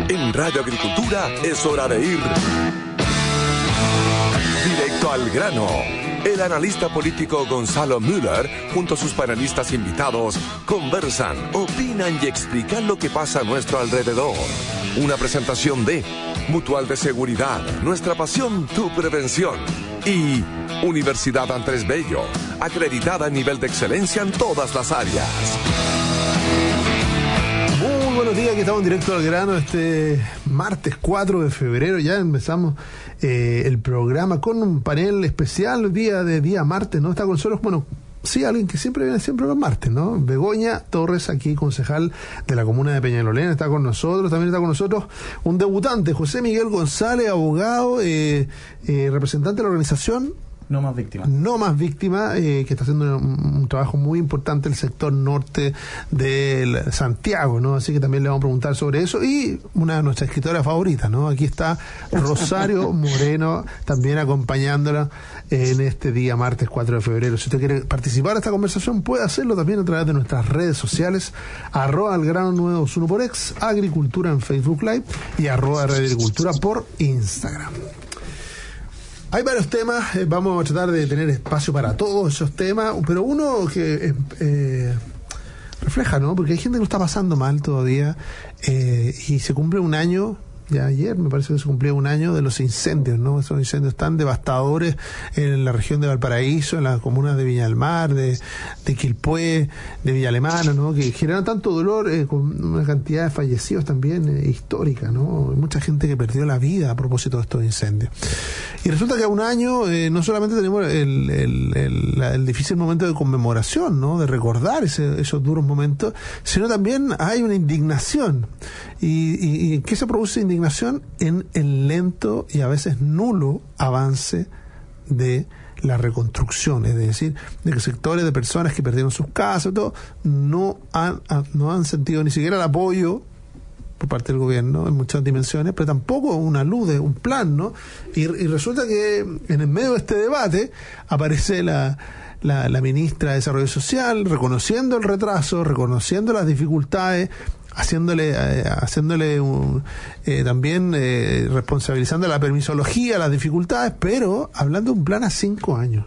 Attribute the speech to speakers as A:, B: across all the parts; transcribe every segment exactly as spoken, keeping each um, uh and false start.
A: En Radio Agricultura es hora de ir directo al grano. El analista político Gonzalo Müller, junto a sus panelistas invitados, conversan, opinan y explican lo que pasa a nuestro alrededor. Una presentación de Mutual de Seguridad, nuestra pasión, tu prevención. Y Universidad Andrés Bello, acreditada a nivel de excelencia en todas las áreas.
B: Muy buenos días, que estamos en directo al grano este martes cuatro de febrero. Ya empezamos eh, el programa con un panel especial, día de día martes, ¿no? Está con nosotros, bueno, sí, alguien que siempre viene siempre los martes, ¿no? Begoña Torres, aquí concejal de la comuna de Peñalolén, está con nosotros. También está con nosotros un debutante, José Miguel González, abogado, eh, eh, representante de la organización
C: No Más Víctimas.
B: No Más Víctimas, eh, que está haciendo un, un trabajo muy importante en el sector norte de Santiago, ¿no? Así que también le vamos a preguntar sobre eso. Y una de nuestras escritoras favoritas, ¿no? Aquí está Rosario Moreno, también acompañándola en este día martes cuatro de febrero. Si usted quiere participar en esta conversación, puede hacerlo también a través de nuestras redes sociales, arroba al grano nueve dos uno por ex, Agricultura en Facebook Live y arroba Radio Agricultura por Instagram. Hay varios temas, eh, vamos a tratar de tener espacio para todos esos temas, pero uno que eh, eh, refleja, ¿no? Porque hay gente que lo está pasando mal todavía, eh, y se cumple un año, ya ayer me parece que se cumplió un año de los incendios, ¿no? Esos incendios tan devastadores en la región de Valparaíso, en las comunas de Viña del Mar, de, de Quilpué, de Villa Alemana, ¿no? Que generan tanto dolor, eh, con una cantidad de fallecidos también eh, histórica, ¿no? Hay mucha gente que perdió la vida a propósito de estos incendios. Y resulta que a un año eh, no solamente tenemos el, el, el, la, el difícil momento de conmemoración, ¿no? De recordar ese, esos duros momentos, sino también hay una indignación. ¿Y, y, y qué se produce indignación? En el lento y a veces nulo avance de la reconstrucción, es decir, de que sectores de personas que perdieron sus casas, todo, no han, no han sentido ni siquiera el apoyo por parte del gobierno en muchas dimensiones, pero tampoco una luz, de un plan, ¿no? Y, y resulta que en el medio de este debate aparece la, la, la ministra de Desarrollo Social reconociendo el retraso, reconociendo las dificultades, haciéndole eh, haciéndole un, eh, también eh, responsabilizando la permisología, las dificultades, pero hablando de un plan a cinco años.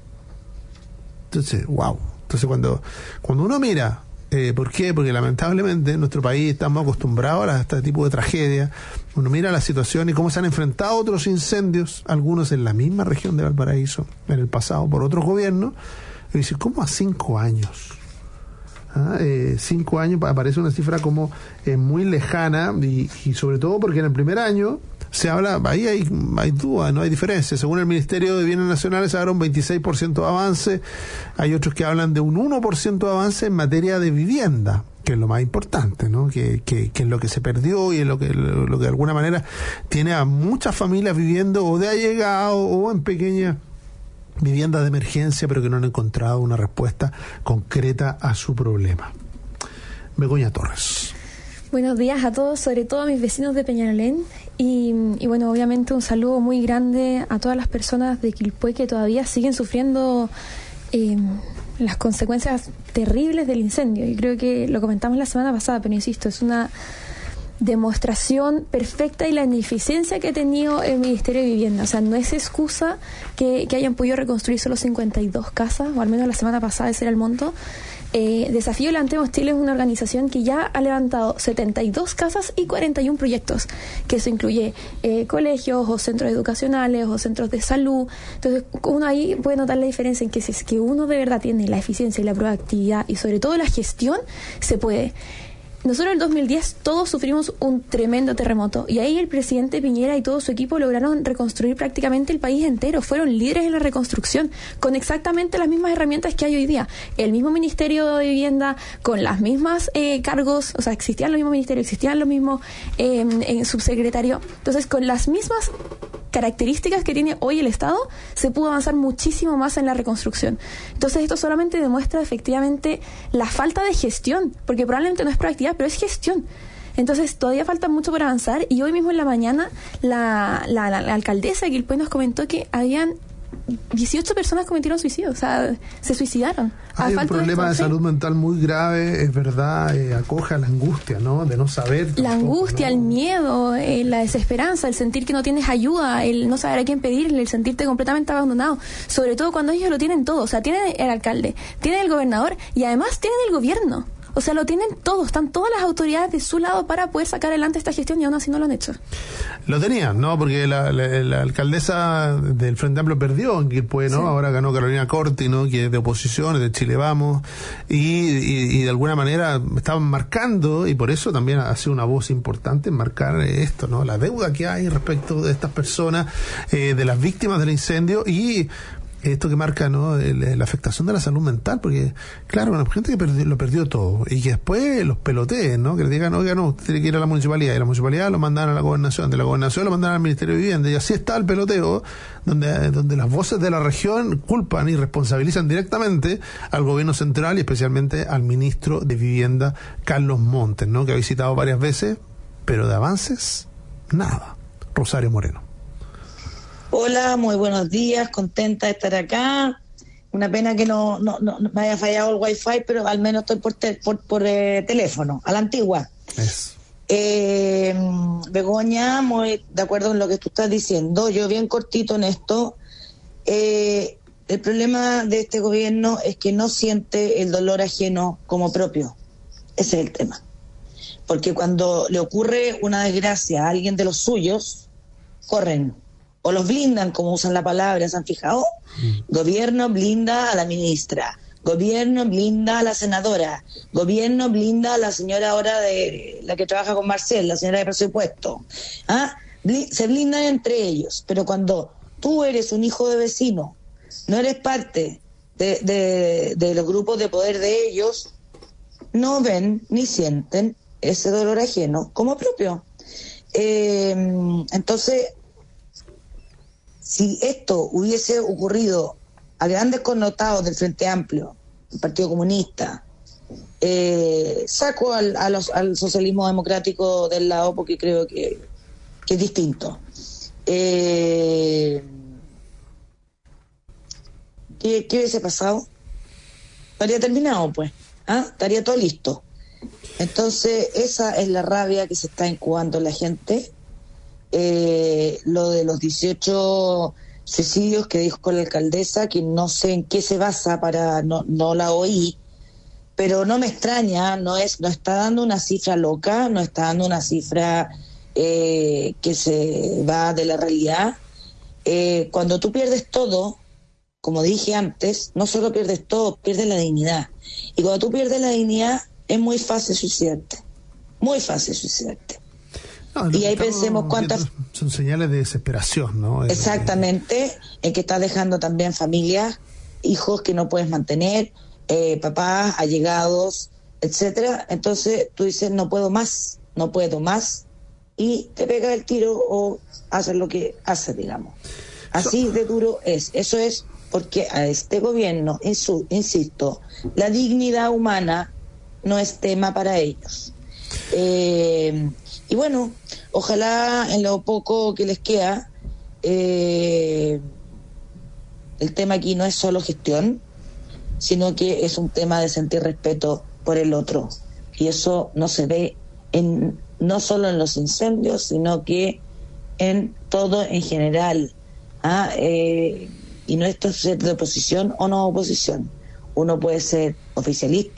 B: Entonces, wow. Entonces cuando cuando uno mira, eh, ¿por qué? Porque lamentablemente en nuestro país estamos acostumbrados a este tipo de tragedia. Uno mira la situación y cómo se han enfrentado otros incendios, algunos en la misma región de Valparaíso, en el pasado, por otros gobiernos, y dice, ¿cómo a cinco años? ¿Ah? Eh, cinco años aparece una cifra como eh, muy lejana, y, y sobre todo porque en el primer año se habla, ahí hay, hay duda, no hay diferencia. Según el Ministerio de Bienes Nacionales se habla un veintiséis por ciento de avance, hay otros que hablan de un uno por ciento de avance en materia de vivienda, que es lo más importante, ¿no? Que, que, que es lo que se perdió y es lo que, lo, lo que de alguna manera tiene a muchas familias viviendo o de allegado o en pequeñas viviendas de emergencia, pero que no han encontrado una respuesta concreta a su problema. Begoña Torres.
D: Buenos días a todos, sobre todo a mis vecinos de Peñalolén, y, y bueno, obviamente un saludo muy grande a todas las personas de Quilpué que todavía siguen sufriendo eh, las consecuencias terribles del incendio. Y creo que lo comentamos la semana pasada, pero insisto, es una demostración perfecta y la ineficiencia que ha tenido el Ministerio de Vivienda. O sea, no es excusa que, que hayan podido reconstruir solo cincuenta y dos casas, o al menos la semana pasada ese era el monto. Eh, Desafío Levantemos Chile es una organización que ya ha levantado setenta y dos casas y cuarenta y uno proyectos, que eso incluye eh, colegios o centros educacionales o centros de salud. Entonces uno ahí puede notar la diferencia en que si es que uno de verdad tiene la eficiencia y la proactividad y sobre todo la gestión, se puede. Nosotros en el dos mil diez todos sufrimos un tremendo terremoto y ahí el presidente Piñera y todo su equipo lograron reconstruir prácticamente el país entero. Fueron líderes en la reconstrucción con exactamente las mismas herramientas que hay hoy día. El mismo Ministerio de Vivienda con las mismas eh, cargos, o sea, existían los mismos ministerios, existían los mismos eh, en subsecretario. Entonces, con las mismas características que tiene hoy el Estado, se pudo avanzar muchísimo más en la reconstrucción. Entonces esto solamente demuestra efectivamente la falta de gestión, porque probablemente no es proactividad, pero es gestión. Entonces todavía falta mucho por avanzar y hoy mismo en la mañana la, la, la, la alcaldesa de Quilpué nos comentó que habían dieciocho personas cometieron suicidio, o sea, se suicidaron.
B: Hay un problema de, esto, de salud sí. mental muy grave, es verdad, eh, acoja la angustia, ¿no? De no saber. Tampoco,
D: la angustia,
B: ¿no?
D: el miedo, eh, la desesperanza, el sentir que no tienes ayuda, el no saber a quién pedirle, el sentirte completamente abandonado, sobre todo cuando ellos lo tienen todo, o sea, tienen el alcalde, tienen el gobernador y además tienen el gobierno. O sea, lo tienen todos, están todas las autoridades de su lado para poder sacar adelante esta gestión y aún así no lo han hecho.
B: Lo tenían, ¿no? Porque la, la, la alcaldesa del Frente Amplio perdió en Quilpué, ¿no? Sí. Ahora ganó Carolina Corti, ¿no? Que es de oposición, es de Chile Vamos, y, y, y de alguna manera estaban marcando, y por eso también ha sido una voz importante en marcar esto, ¿no? La deuda que hay respecto de estas personas, eh, de las víctimas del incendio, y esto que marca, ¿no? El, la afectación de la salud mental, porque claro, una gente que perdió, lo perdió todo y que después los peloteen, ¿no? Que le digan, oiga, no, usted tiene que ir a la municipalidad, y la municipalidad lo mandan a la gobernación, de la gobernación lo mandan al Ministerio de Vivienda, y así está el peloteo, donde, donde las voces de la región culpan y responsabilizan directamente al gobierno central y especialmente al ministro de Vivienda, Carlos Montes, ¿no? Que ha visitado varias veces, pero de avances, nada. Rosario Moreno.
C: Hola, muy buenos días, contenta de estar acá. Una pena que no, no, no me haya fallado el wifi, pero al menos estoy por, te, por, por eh, teléfono, a la antigua.
B: Es.
C: Eh, Begoña, muy de acuerdo en lo que tú estás diciendo, yo bien cortito en esto. Eh, el problema de este gobierno es que no siente el dolor ajeno como propio. Ese es el tema. Porque cuando le ocurre una desgracia a alguien de los suyos, corren. O los blindan, como usan la palabra, ¿se han fijado? Mm. Gobierno blinda a la ministra, gobierno blinda a la senadora, gobierno blinda a la señora ahora de la que trabaja con Marcel, la señora de presupuesto. ¿Ah? Bl- se blindan entre ellos, pero cuando tú eres un hijo de vecino, no eres parte de, de, de los grupos de poder de ellos, no ven ni sienten ese dolor ajeno como propio. Eh, entonces... Si esto hubiese ocurrido a grandes connotados del Frente Amplio, el Partido Comunista, eh, saco al, a los, al socialismo democrático del lado porque creo que, que es distinto. Eh, ¿qué, ¿Qué hubiese pasado? Estaría terminado, pues. ¿Ah? Estaría todo listo. Entonces, esa es la rabia que se está incubando en la gente. Eh, lo de los dieciocho suicidios que dijo la alcaldesa, que no sé en qué se basa, para no, no la oí, pero no me extraña, no es no está dando una cifra loca, no está dando una cifra eh, que se va de la realidad. Eh, cuando tú pierdes todo, como dije antes, no solo pierdes todo, pierdes la dignidad. Y cuando tú pierdes la dignidad, es muy fácil suicidarte, muy fácil suicidarte.
B: No,
C: y ahí pensemos cuántas...
B: Son señales de desesperación, ¿no?
C: Exactamente, en que estás dejando también familias, hijos que no puedes mantener, eh, papás, allegados, etcétera. Entonces tú dices, no puedo más, no puedo más, y te pega el tiro o haces lo que haces, digamos. Así de duro es. Eso es porque a este gobierno, insisto, la dignidad humana no es tema para ellos. Eh... Y bueno, ojalá en lo poco que les queda, eh, el tema aquí no es solo gestión, sino que es un tema de sentir respeto por el otro. Y eso no se ve en no solo en los incendios, sino que en todo en general. ¿Ah? Eh, y no esto es ser de oposición o no oposición. Uno puede ser oficialista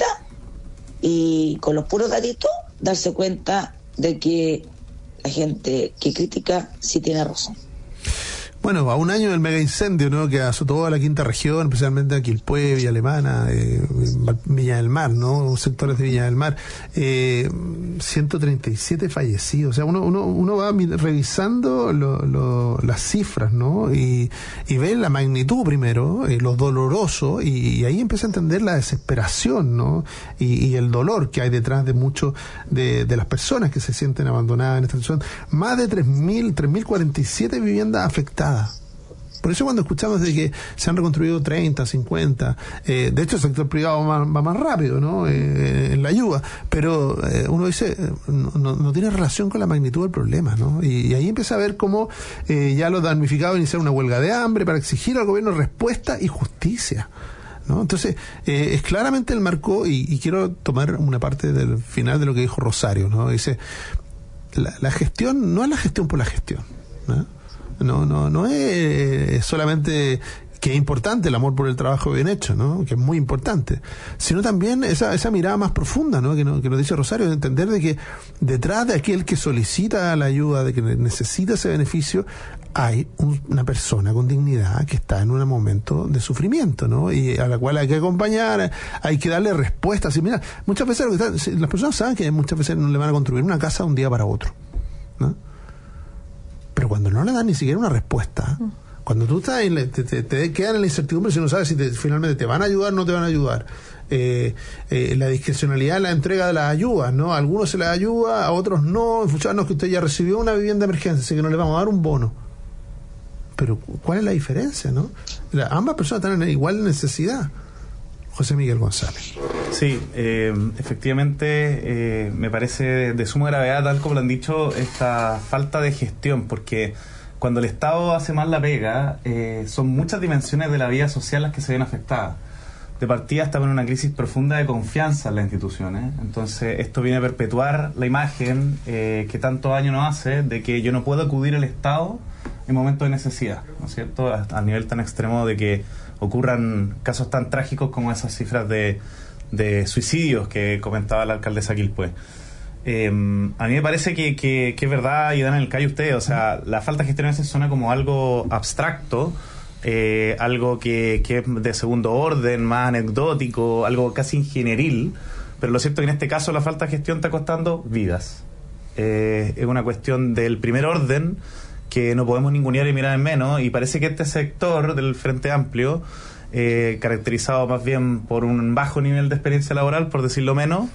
C: y con los puros datitos darse cuenta de que la gente que critica sí tiene razón.
B: Bueno, a un año del mega incendio, ¿no?, que azotó a la quinta región, especialmente a Quilpué, Villa Alemana, eh, Viña del Mar, ¿no?, sectores de Viña del Mar, eh, ciento treinta y siete fallecidos. O sea, uno uno uno va revisando lo, lo, las cifras, ¿no?, y, y ve la magnitud primero, eh, lo doloroso, y, y ahí empieza a entender la desesperación, ¿no?, y, y el dolor que hay detrás de muchos de, de las personas que se sienten abandonadas en esta situación. Más de tres mil, tres mil cuarenta y siete viviendas afectadas. Por eso cuando escuchamos de que se han reconstruido treinta, cincuenta, eh, de hecho el sector privado va, va más rápido, ¿no? Eh, en la ayuda, pero eh, uno dice, no, no, no tiene relación con la magnitud del problema, ¿no? Y, y ahí empieza a ver cómo eh, ya los damnificados iniciaron una huelga de hambre para exigir al gobierno respuesta y justicia, ¿no? Entonces, eh, es claramente el marco, y, y quiero tomar una parte del final de lo que dijo Rosario, ¿no? Dice, la, la gestión no es la gestión por la gestión, ¿no? No, no, no es solamente que es importante el amor por el trabajo bien hecho, ¿no? Que es muy importante, sino también esa, esa mirada más profunda, ¿no? Que, no, que nos dice Rosario, de entender de que detrás de aquel que solicita la ayuda, de que necesita ese beneficio, hay un, una persona con dignidad que está en un momento de sufrimiento, ¿no? Y a la cual hay que acompañar, hay que darle respuestas. Y mira, muchas veces lo que está, las personas saben que muchas veces no le van a construir una casa de un día para otro, ¿no? Pero cuando no le dan ni siquiera una respuesta, mm. cuando tú estás en la, te, te, te quedan en la incertidumbre si no sabes si te, finalmente te van a ayudar o no te van a ayudar, eh, eh, la discrecionalidad en la entrega de las ayudas, ¿no? A algunos se les ayuda, a otros no, en función de que usted ya recibió una vivienda de emergencia, así que no le vamos a dar un bono. Pero ¿cuál es la diferencia, no? La, ambas personas están en igual necesidad. José Miguel González.
E: Sí, eh, efectivamente eh, me parece de, de suma gravedad, tal como lo han dicho, esta falta de gestión, porque cuando el Estado hace mal la pega, eh, son muchas dimensiones de la vida social las que se ven afectadas. De partida estamos en una crisis profunda de confianza en las instituciones, entonces esto viene a perpetuar la imagen eh, que tantos años nos hace de que yo no puedo acudir al Estado en momentos de necesidad, ¿no es cierto? A, a nivel tan extremo de que ocurran casos tan trágicos como esas cifras de, de suicidios que comentaba la alcaldesa Quilpué. Eh, a mí me parece que, que, que es verdad, y dan en el callo ustedes, o sea, la falta de gestión a veces suena como algo abstracto, eh, algo que, que es de segundo orden, más anecdótico, algo casi ingenieril, pero lo cierto es que en este caso la falta de gestión está costando vidas. Eh, es una cuestión del primer orden que no podemos ningunear y mirar en menos, y parece que este sector del Frente Amplio, eh, caracterizado más bien por un bajo nivel de experiencia laboral, por decirlo menos,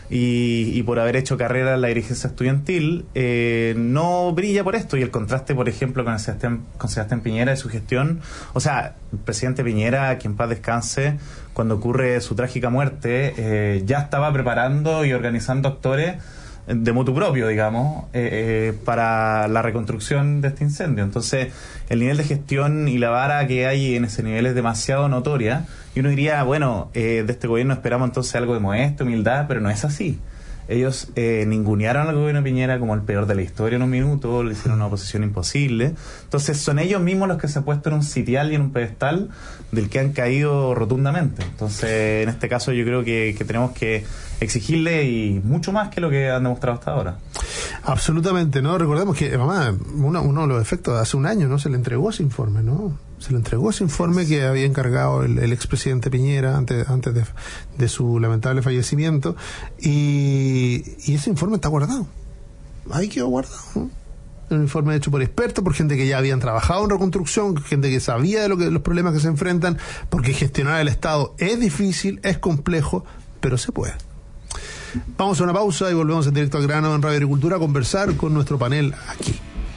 E: y, y por haber hecho carrera en la dirigencia estudiantil, eh, no brilla por esto, y el contraste, por ejemplo, con Sebastián, con Sebastián Piñera y su gestión, o sea, el presidente Piñera, que en paz descanse, cuando ocurre su trágica muerte, eh, ya estaba preparando y organizando actores de motu propio, digamos, eh, eh, para la reconstrucción de este incendio. Entonces, el nivel de gestión y la vara que hay en ese nivel es demasiado notoria, y uno diría, bueno, eh, de este gobierno esperamos entonces algo de modestia, humildad, pero no es así. Ellos eh, ningunearon al gobierno de Piñera como el peor de la historia en un minuto, le hicieron una oposición imposible. Entonces son ellos mismos los que se han puesto en un sitial y en un pedestal del que han caído rotundamente. Entonces, en este caso yo creo que, que tenemos que exigirle, y mucho más que lo que han demostrado hasta ahora.
B: Absolutamente, ¿no? Recordemos que, mamá, uno, uno de los efectos, hace un año, ¿no? Se le entregó ese informe, ¿no? Se le entregó ese informe que había encargado el, el expresidente Piñera antes, antes de, de su lamentable fallecimiento, y, y ese informe está guardado. Ahí quedó guardado, ¿no? Un informe hecho por expertos, por gente que ya habían trabajado en reconstrucción, gente que sabía de lo que, los problemas que se enfrentan, porque gestionar el Estado es difícil, es complejo, pero se puede. Vamos a una pausa y volvemos en directo al grano en Radio Agricultura a conversar con nuestro panel aquí.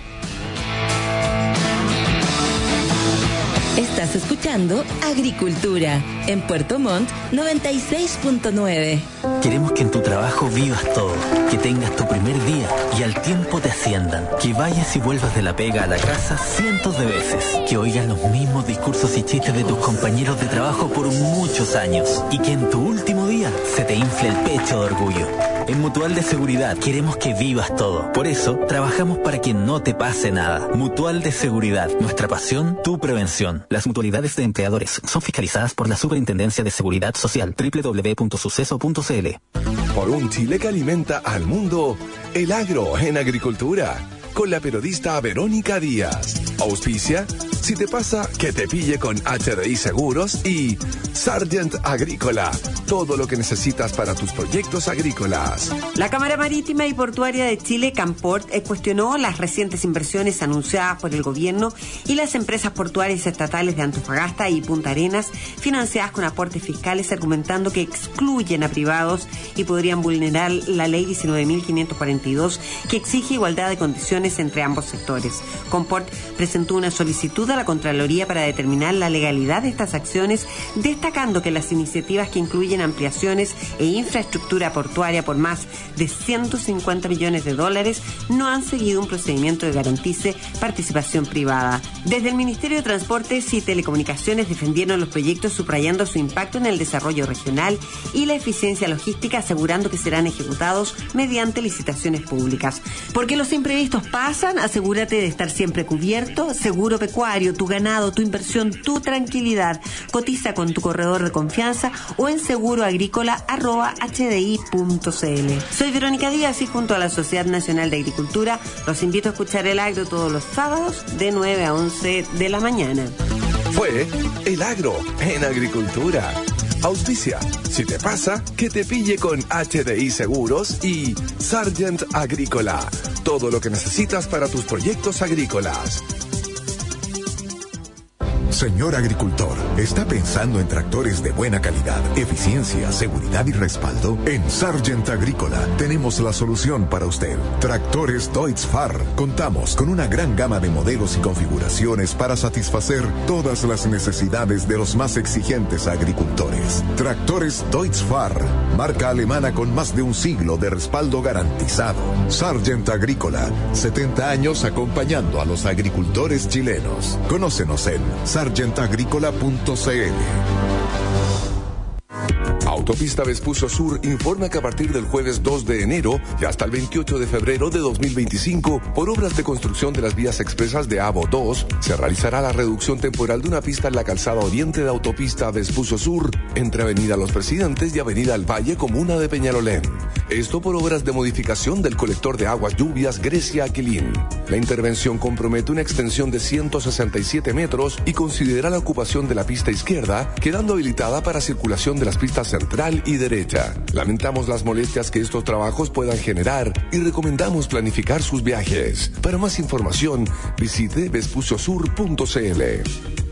F: Estás escuchando Agricultura en Puerto Montt noventa y seis punto nueve.
G: Queremos que en tu trabajo vivas todo, que tengas tu primer día y al tiempo te asciendan, que vayas y vuelvas de la pega a la casa cientos de veces, que oigas los mismos discursos y chistes de tus compañeros de trabajo por muchos años, y que en tu último día se te infle el pecho de orgullo. En Mutual de Seguridad queremos que vivas todo. Por eso, trabajamos para que no te pase nada. Mutual de Seguridad, nuestra pasión, tu prevención. Las mutualidades de empleadores son fiscalizadas por la Superintendencia de Seguridad Social, doble u doble u doble u punto suceso punto c l.
A: Por un Chile que alimenta al mundo, el agro en agricultura, con la periodista Verónica Díaz. Auspicia, si te pasa, que te pille con H D I Seguros y Sargent Agrícola, todo lo que necesitas para tus proyectos agrícolas.
H: La Cámara Marítima y Portuaria de Chile, Camport, cuestionó las recientes inversiones anunciadas por el gobierno y las empresas portuarias estatales de Antofagasta y Punta Arenas, financiadas con aportes fiscales, argumentando que excluyen a privados y podrían vulnerar la ley diecinueve mil quinientos cuarenta y dos, que exige igualdad de condiciones entre ambos sectores. Camport presentó una solicitud acuda a la Contraloría para determinar la legalidad de estas acciones, destacando que las iniciativas que incluyen ampliaciones e infraestructura portuaria por más de ciento cincuenta millones de dólares no han seguido un procedimiento que garantice participación privada. Desde el Ministerio de Transportes y Telecomunicaciones defendieron los proyectos subrayando su impacto en el desarrollo regional y la eficiencia logística, asegurando que serán ejecutados mediante licitaciones públicas. Porque los imprevistos pasan, asegúrate de estar siempre cubierto. Seguro Pecuario, tu ganado, tu inversión, tu tranquilidad. Cotiza con tu corredor de confianza o en seguroagrícola arroba h d i punto c l. Soy Verónica Díaz y junto a la Sociedad Nacional de Agricultura los invito a escuchar El Agro todos los sábados de nueve a once de la mañana.
A: Fue El Agro en Agricultura. Auspicia. Si te pasa, que te pille con H D I Seguros y Sargent Agrícola. Todo lo que necesitas para tus proyectos agrícolas.
I: Señor agricultor, ¿está pensando en tractores de buena calidad, eficiencia, seguridad y respaldo? En Sargent Agrícola tenemos la solución para usted. Tractores Deutz-Fahr. Contamos con una gran gama de modelos y configuraciones para satisfacer todas las necesidades de los más exigentes agricultores. Tractores Deutz-Fahr, marca alemana con más de un siglo de respaldo garantizado. Sargent Agrícola, setenta años acompañando a los agricultores chilenos. Conócenos en sargent agrícola punto c l.
A: Autopista Vespucio Sur informa que a partir del jueves dos de enero y hasta el veintiocho de febrero de dos mil veinticinco, por obras de construcción de las vías expresas de A B O dos, se realizará la reducción temporal de una pista en la calzada oriente de Autopista Vespucio Sur, entre Avenida Los Presidentes y Avenida El Valle, comuna de Peñalolén. Esto por obras de modificación del colector de aguas lluvias Grecia-Aquilín. La intervención compromete una extensión de ciento sesenta y siete metros y considera la ocupación de la pista izquierda, quedando habilitada para circulación de las pistas central y derecha. Lamentamos las molestias que estos trabajos puedan generar y recomendamos planificar sus viajes. Para más información, visite vespucio sur punto c l.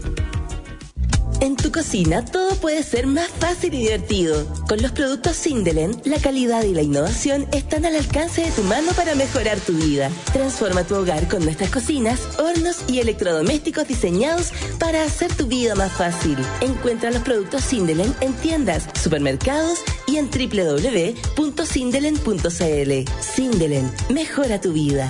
F: En tu cocina todo puede ser más fácil y divertido. Con los productos Sindelen, la calidad y la innovación están al alcance de tu mano para mejorar tu vida. Transforma tu hogar con nuestras cocinas, hornos y electrodomésticos diseñados para hacer tu vida más fácil. Encuentra los productos Sindelen en tiendas, supermercados y en doble u doble u doble u punto sindelen punto c l. Sindelen, mejora tu vida.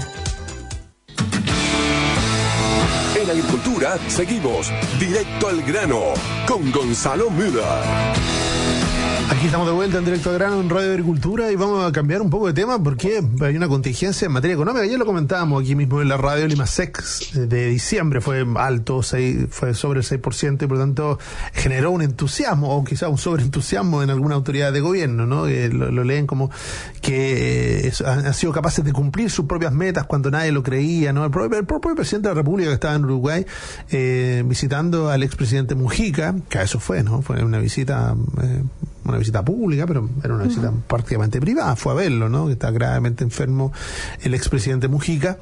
A: En Agricultura seguimos directo al grano con Gonzalo Müller.
B: Aquí estamos de vuelta en Directo al Grano en Radio Agricultura y vamos a cambiar un poco de tema porque hay una contingencia en materia económica. Ayer lo comentábamos aquí mismo en la radio. El IMASEC de diciembre fue alto, seis, fue sobre el seis por ciento y por lo tanto generó un entusiasmo o quizás un sobreentusiasmo en alguna autoridad de gobierno, ¿no? Eh, lo, lo leen como que eh, han, han sido capaces de cumplir sus propias metas cuando nadie lo creía, ¿no? El propio, el propio presidente de la República que estaba en Uruguay eh, visitando al expresidente Mujica, que a eso fue, ¿no? Fue una visita... Eh, una visita pública, pero era una visita uh-huh. prácticamente privada, fue a verlo, ¿no? Que está gravemente enfermo el expresidente Mujica.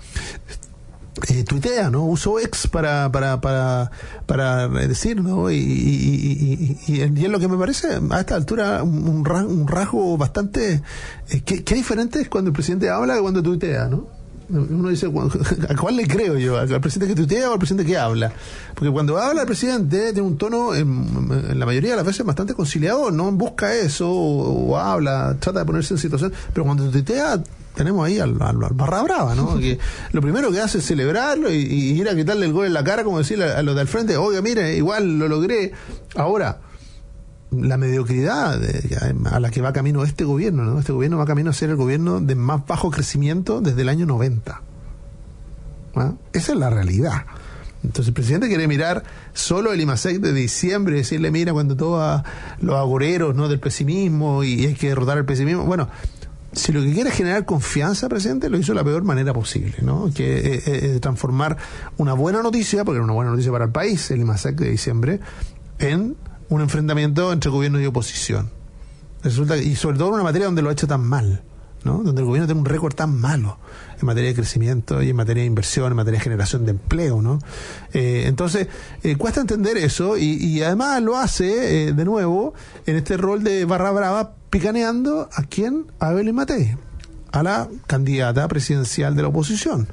B: Eh, tuitea, ¿no? Uso ex para para para para decir, ¿no? Y, y, y, y, y, y es lo que me parece a esta altura un, rasgo, un rasgo bastante... Eh, ¿qué, qué diferente es cuando el presidente habla que cuando tuitea, ¿no? Uno dice, ¿a cuál le creo yo? ¿Al presidente que tuitea o al presidente que habla? Porque cuando habla el presidente tiene un tono, en, en la mayoría de las veces, bastante conciliador, ¿no? Busca eso, o, o habla, trata de ponerse en situación, pero cuando tuitea tenemos ahí al, al, al barra brava, ¿no? Que lo primero que hace es celebrarlo y, y ir a quitarle el gol en la cara, como decirle a, a los de al frente, oiga, mire, igual lo logré. Ahora, la mediocridad de, a la que va camino este gobierno, ¿no? Este gobierno va camino a ser el gobierno de más bajo crecimiento desde el año noventa. ¿Ah? Esa es la realidad. Entonces el presidente quiere mirar solo el IMASEC de diciembre y decirle, mira, cuando todos los agoreros, ¿no? del pesimismo y hay que derrotar el pesimismo. Bueno, si lo que quiere es generar confianza, presidente, lo hizo de la peor manera posible, ¿no? Que es eh, eh, transformar una buena noticia, porque era una buena noticia para el país, el IMASEC de diciembre, en un enfrentamiento entre gobierno y oposición. Resulta, y sobre todo en una materia donde lo ha hecho tan mal, ¿no? Donde el gobierno tiene un récord tan malo en materia de crecimiento y en materia de inversión, en materia de generación de empleo, ¿no? Eh, entonces, eh, cuesta entender eso y, y además lo hace, eh, de nuevo, en este rol de barra brava, picaneando a quién, a Evelyn Matei. a la candidata presidencial de la oposición.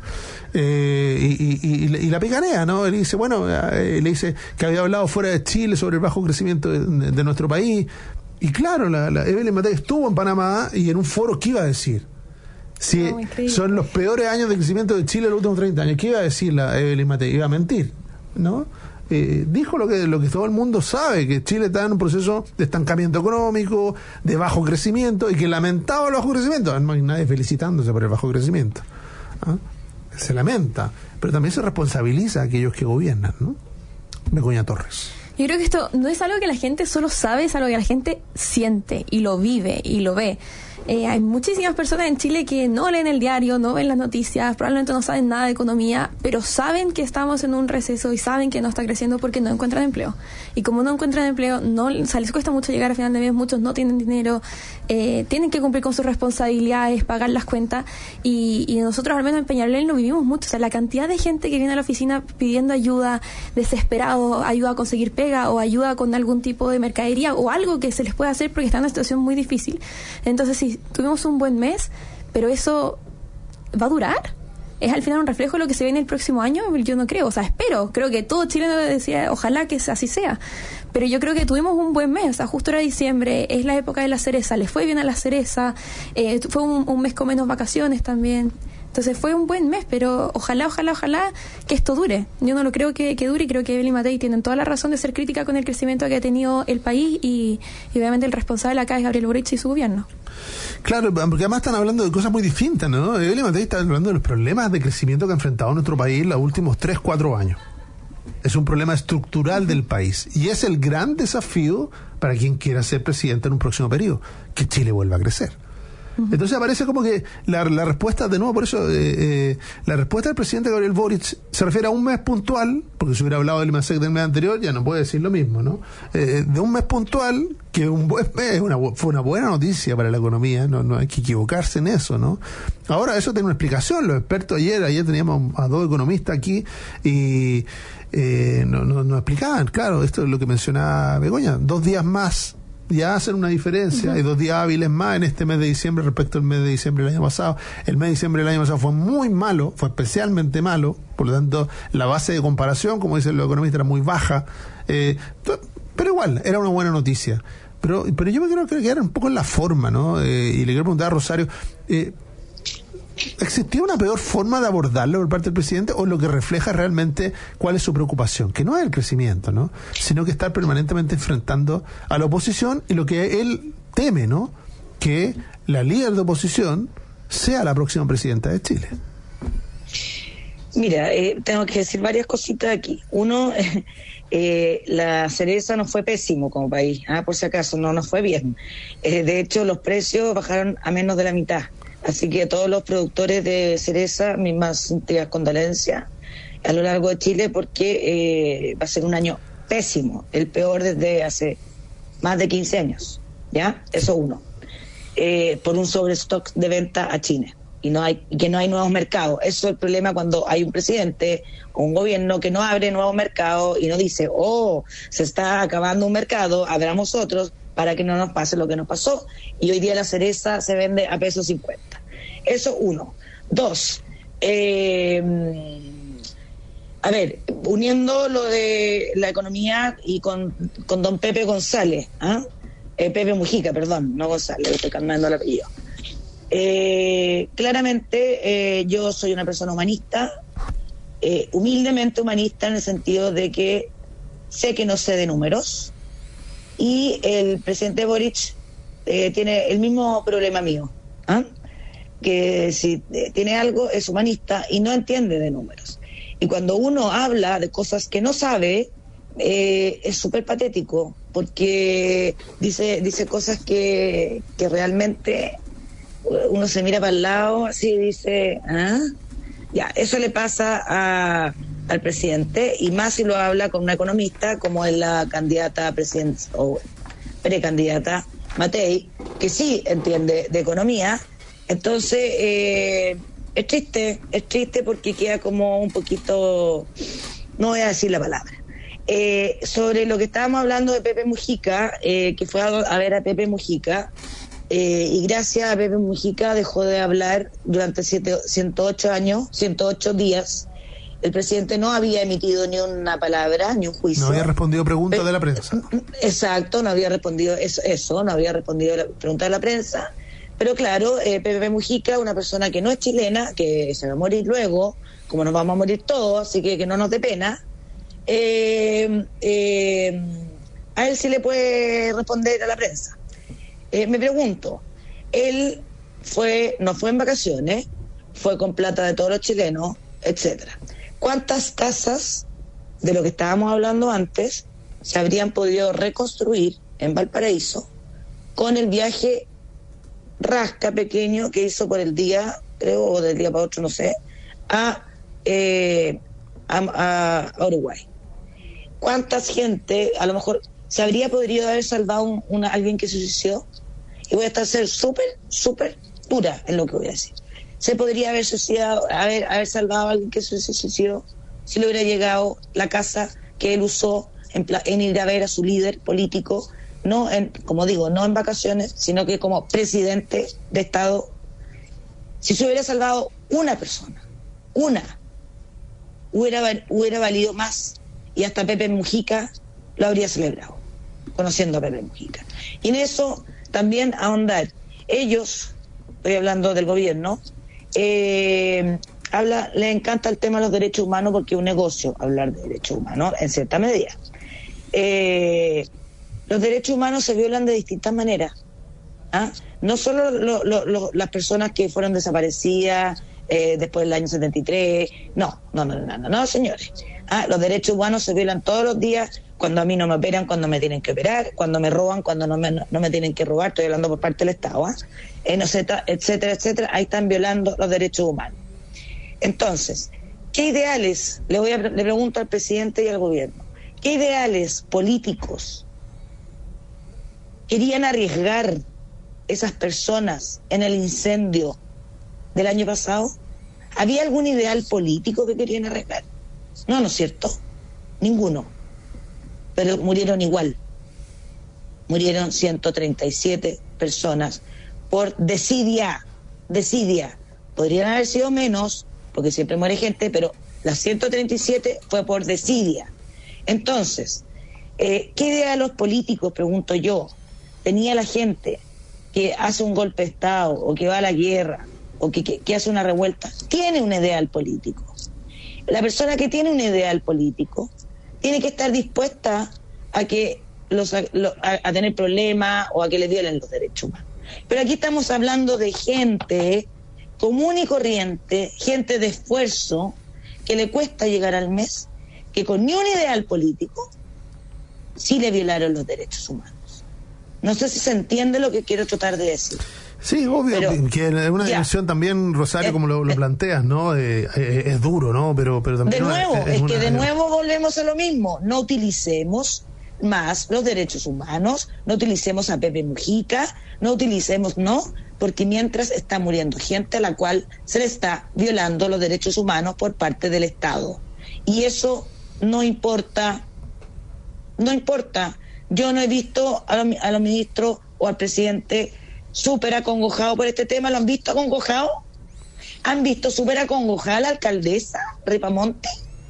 B: Eh, y, y, y, y la picanea, ¿no? Él dice, bueno, eh, le dice que había hablado fuera de Chile sobre el bajo crecimiento de, de, de nuestro país. Y claro, la, la Evelyn Matei estuvo en Panamá y en un foro, ¿qué iba a decir? Si no, son los peores años de crecimiento de Chile en los últimos treinta años, ¿qué iba a decir la Evelyn Matei? Iba a mentir, ¿no? Eh, dijo lo que, lo que todo el mundo sabe, que Chile está en un proceso de estancamiento económico, de bajo crecimiento, y que lamentaba el bajo crecimiento. No hay nadie felicitándose por el bajo crecimiento. ¿Ah? Se lamenta, pero también se responsabiliza a aquellos que gobiernan, ¿no? Begoña Torres.
D: Yo creo que esto no es algo que la gente solo sabe, es algo que la gente siente y lo vive y lo ve. Eh, hay muchísimas personas en Chile que no leen el diario, no ven las noticias, probablemente no saben nada de economía, pero saben que estamos en un receso y saben que no está creciendo porque no encuentran empleo. Y como no encuentran empleo, no, o sea, les cuesta mucho llegar a final de mes, muchos no tienen dinero, eh, tienen que cumplir con sus responsabilidades, pagar las cuentas, y, y nosotros al menos en Peñalolén lo vivimos mucho. O sea, la cantidad de gente que viene a la oficina pidiendo ayuda, desesperado, ayuda a conseguir pega o ayuda con algún tipo de mercadería o algo que se les pueda hacer porque está en una situación muy difícil. Entonces, sí, tuvimos un buen mes, pero eso va a durar. ¿Es al final un reflejo de lo que se viene el próximo año? Yo no creo, o sea, espero, creo que todo Chile decía, ojalá que así sea, pero yo creo que tuvimos un buen mes. O sea, justo era diciembre, es la época de la cereza, le fue bien a la cereza, eh, fue un, un mes con menos vacaciones también. Entonces fue un buen mes, pero ojalá, ojalá, ojalá que esto dure. Yo no lo creo que, que dure, y creo que Evelyn Matei tienen toda la razón de ser crítica con el crecimiento que ha tenido el país, y, y obviamente el responsable acá es Gabriel Boric y su gobierno.
B: Claro, porque además están hablando de cosas muy distintas, ¿no? Evelyn Matei está hablando de los problemas de crecimiento que ha enfrentado nuestro país en los últimos tres, cuatro años. Es un problema estructural del país, y es el gran desafío para quien quiera ser presidente en un próximo periodo, que Chile vuelva a crecer. Entonces aparece como que la, la respuesta, de nuevo, por eso eh, eh, la respuesta del presidente Gabriel Boric se refiere a un mes puntual, porque si hubiera hablado del IMASEC del mes anterior ya no puede decir lo mismo, ¿no? Eh, de un mes puntual, que un buen mes una, fue una buena noticia para la economía, no, no hay que equivocarse en eso, ¿no? Ahora eso tiene una explicación. Los expertos ayer, ayer teníamos a dos economistas aquí y eh, nos no, no explicaban, claro, esto es lo que mencionaba Begoña, dos días más ya hacen una diferencia. Uh-huh. Hay dos días hábiles más en este mes de diciembre respecto al mes de diciembre del año pasado. El mes de diciembre del año pasado fue muy malo, fue especialmente malo, por lo tanto la base de comparación, como dicen los economistas, era muy baja, eh, pero igual, era una buena noticia. Pero, pero yo me quiero quedar un poco en la forma, ¿no? Eh, y le quiero preguntar a Rosario, eh, ¿existía una peor forma de abordarlo por parte del presidente, o lo que refleja realmente cuál es su preocupación? Que no es el crecimiento, ¿no? Sino que estar permanentemente enfrentando a la oposición, y lo que él teme, ¿no? Que la líder de oposición sea la próxima presidenta de Chile.
C: Mira, eh, tengo que decir varias cositas aquí. Uno, eh, eh, la cereza no fue pésimo como país, ah, por si acaso, no nos fue bien. Eh, de hecho, los precios bajaron a menos de la mitad. Así que a todos los productores de cereza, mis más sentidas condolencias a lo largo de Chile, porque eh, va a ser un año pésimo, el peor desde hace más de quince años, ¿ya? Eso uno. Eh, por un sobrestock de venta a China, y no hay y que no hay nuevos mercados. Eso es el problema cuando hay un presidente o un gobierno que no abre nuevos mercados y no dice, oh, se está acabando un mercado, abramos otros, para que no nos pase lo que nos pasó, y hoy día la cereza se vende a peso cincuenta. Eso uno. Dos, eh, a ver, uniendo lo de la economía y con, con don Pepe González, ¿ah? eh, Pepe Mujica, perdón, no González, estoy cambiando el apellido. Eh, claramente eh, yo soy una persona humanista, eh, humildemente humanista, en el sentido de que sé que no sé de números, y el presidente Boric eh, tiene el mismo problema mío, ¿ah? que si eh, tiene algo es humanista y no entiende de números, y cuando uno habla de cosas que no sabe eh, es súper patético, porque dice dice cosas que, que realmente uno se mira para el lado así y dice, ¿ah? Ya, eso le pasa a al presidente, y más si lo habla con una economista como es la candidata a presidente o precandidata Matei, que sí entiende de economía. Entonces eh, es triste, es triste porque queda como un poquito, no voy a decir la palabra. Eh, sobre lo que estábamos hablando de Pepe Mujica, eh, que fue a, a ver a Pepe Mujica, eh, y gracias a Pepe Mujica dejó de hablar durante siete, ciento ocho años, ciento ocho días. El presidente no había emitido ni una palabra, ni un juicio.
B: No había respondido preguntas
C: Pe-
B: de la prensa.
C: Exacto, no había respondido eso, eso no había respondido la pregunta de la prensa. Pero claro, eh, Pepe Mujica, una persona que no es chilena, que se va a morir luego, como nos vamos a morir todos, así que que no nos dé pena, eh, eh, a él sí le puede responder a la prensa. Eh, me pregunto, él fue, no fue en vacaciones, fue con plata de todos los chilenos, etcétera. ¿Cuántas casas de lo que estábamos hablando antes se habrían podido reconstruir en Valparaíso con el viaje rasca pequeño que hizo por el día, creo, o del día para otro, no sé, a, eh, a, a, a Uruguay? ¿Cuántas gente, a lo mejor, se habría podido haber salvado un, una, alguien que se suicidó? Y voy a estar ser súper, súper dura en lo que voy a decir. Se podría haber suicidado, haber, haber salvado a alguien que se suicidó si le hubiera llegado la casa que él usó en, en ir a ver a su líder político, no en, como digo, no en vacaciones, sino que como presidente de Estado. Si se hubiera salvado una persona, una, hubiera, hubiera valido más, y hasta Pepe Mujica lo habría celebrado, conociendo a Pepe Mujica. Y en eso también ahondar. Ellos, estoy hablando del gobierno, eh, habla, le encanta el tema de los derechos humanos porque es un negocio hablar de derechos humanos en cierta medida. Eh, los derechos humanos se violan de distintas maneras. ¿Ah? No solo lo, lo, lo, las personas que fueron desaparecidas eh, después del año setenta y tres, no, no, no, no, no, no señores. ¿Ah? Los derechos humanos se violan todos los días, cuando a mí no me operan, cuando me tienen que operar, cuando me roban, cuando no me, no, no me tienen que robar, estoy hablando por parte del Estado, ¿ah? eh, no, etcétera, etcétera, etcétera, ahí están violando los derechos humanos. Entonces, ¿qué ideales, le, voy a, le pregunto al presidente y al gobierno, qué ideales políticos querían arriesgar esas personas en el incendio del año pasado? ¿Había algún ideal político que querían arriesgar? No, ¿no es cierto? Ninguno. Pero murieron igual. Murieron ciento treinta y siete personas por desidia. Desidia. Podrían haber sido menos, porque siempre muere gente, pero las ciento treinta y siete fue por desidia. Entonces, eh, ¿qué idea de los políticos, pregunto yo, tenía la gente que hace un golpe de Estado, o que va a la guerra, o que, que, que hace una revuelta? Tiene un ideal político. La persona que tiene un ideal político tiene que estar dispuesta a que los, a, a tener problemas o a que le violen los derechos humanos. Pero aquí estamos hablando de gente común y corriente, gente de esfuerzo, que le cuesta llegar al mes, que con ni un ideal político sí le violaron los derechos humanos. No sé si se entiende lo que quiero tratar de decir.
B: Sí, obvio, pero, que en una
C: ya.
B: dimensión también, Rosario, eh, como lo, lo planteas, ¿no? Eh, eh, es duro, ¿no? Pero, pero también...
C: De nuevo,
B: es, es,
C: es
B: una,
C: que de nuevo volvemos a lo mismo. No utilicemos más los derechos humanos, no utilicemos a Pepe Mujica, no utilicemos, no, porque mientras está muriendo gente a la cual se le está violando los derechos humanos por parte del Estado. Y eso no importa, no importa. Yo no he visto a los, a los ministros o al presidente súper acongojado por este tema. ¿Lo han visto acongojado? ¿Han visto súper acongojada a la alcaldesa Ripamonte?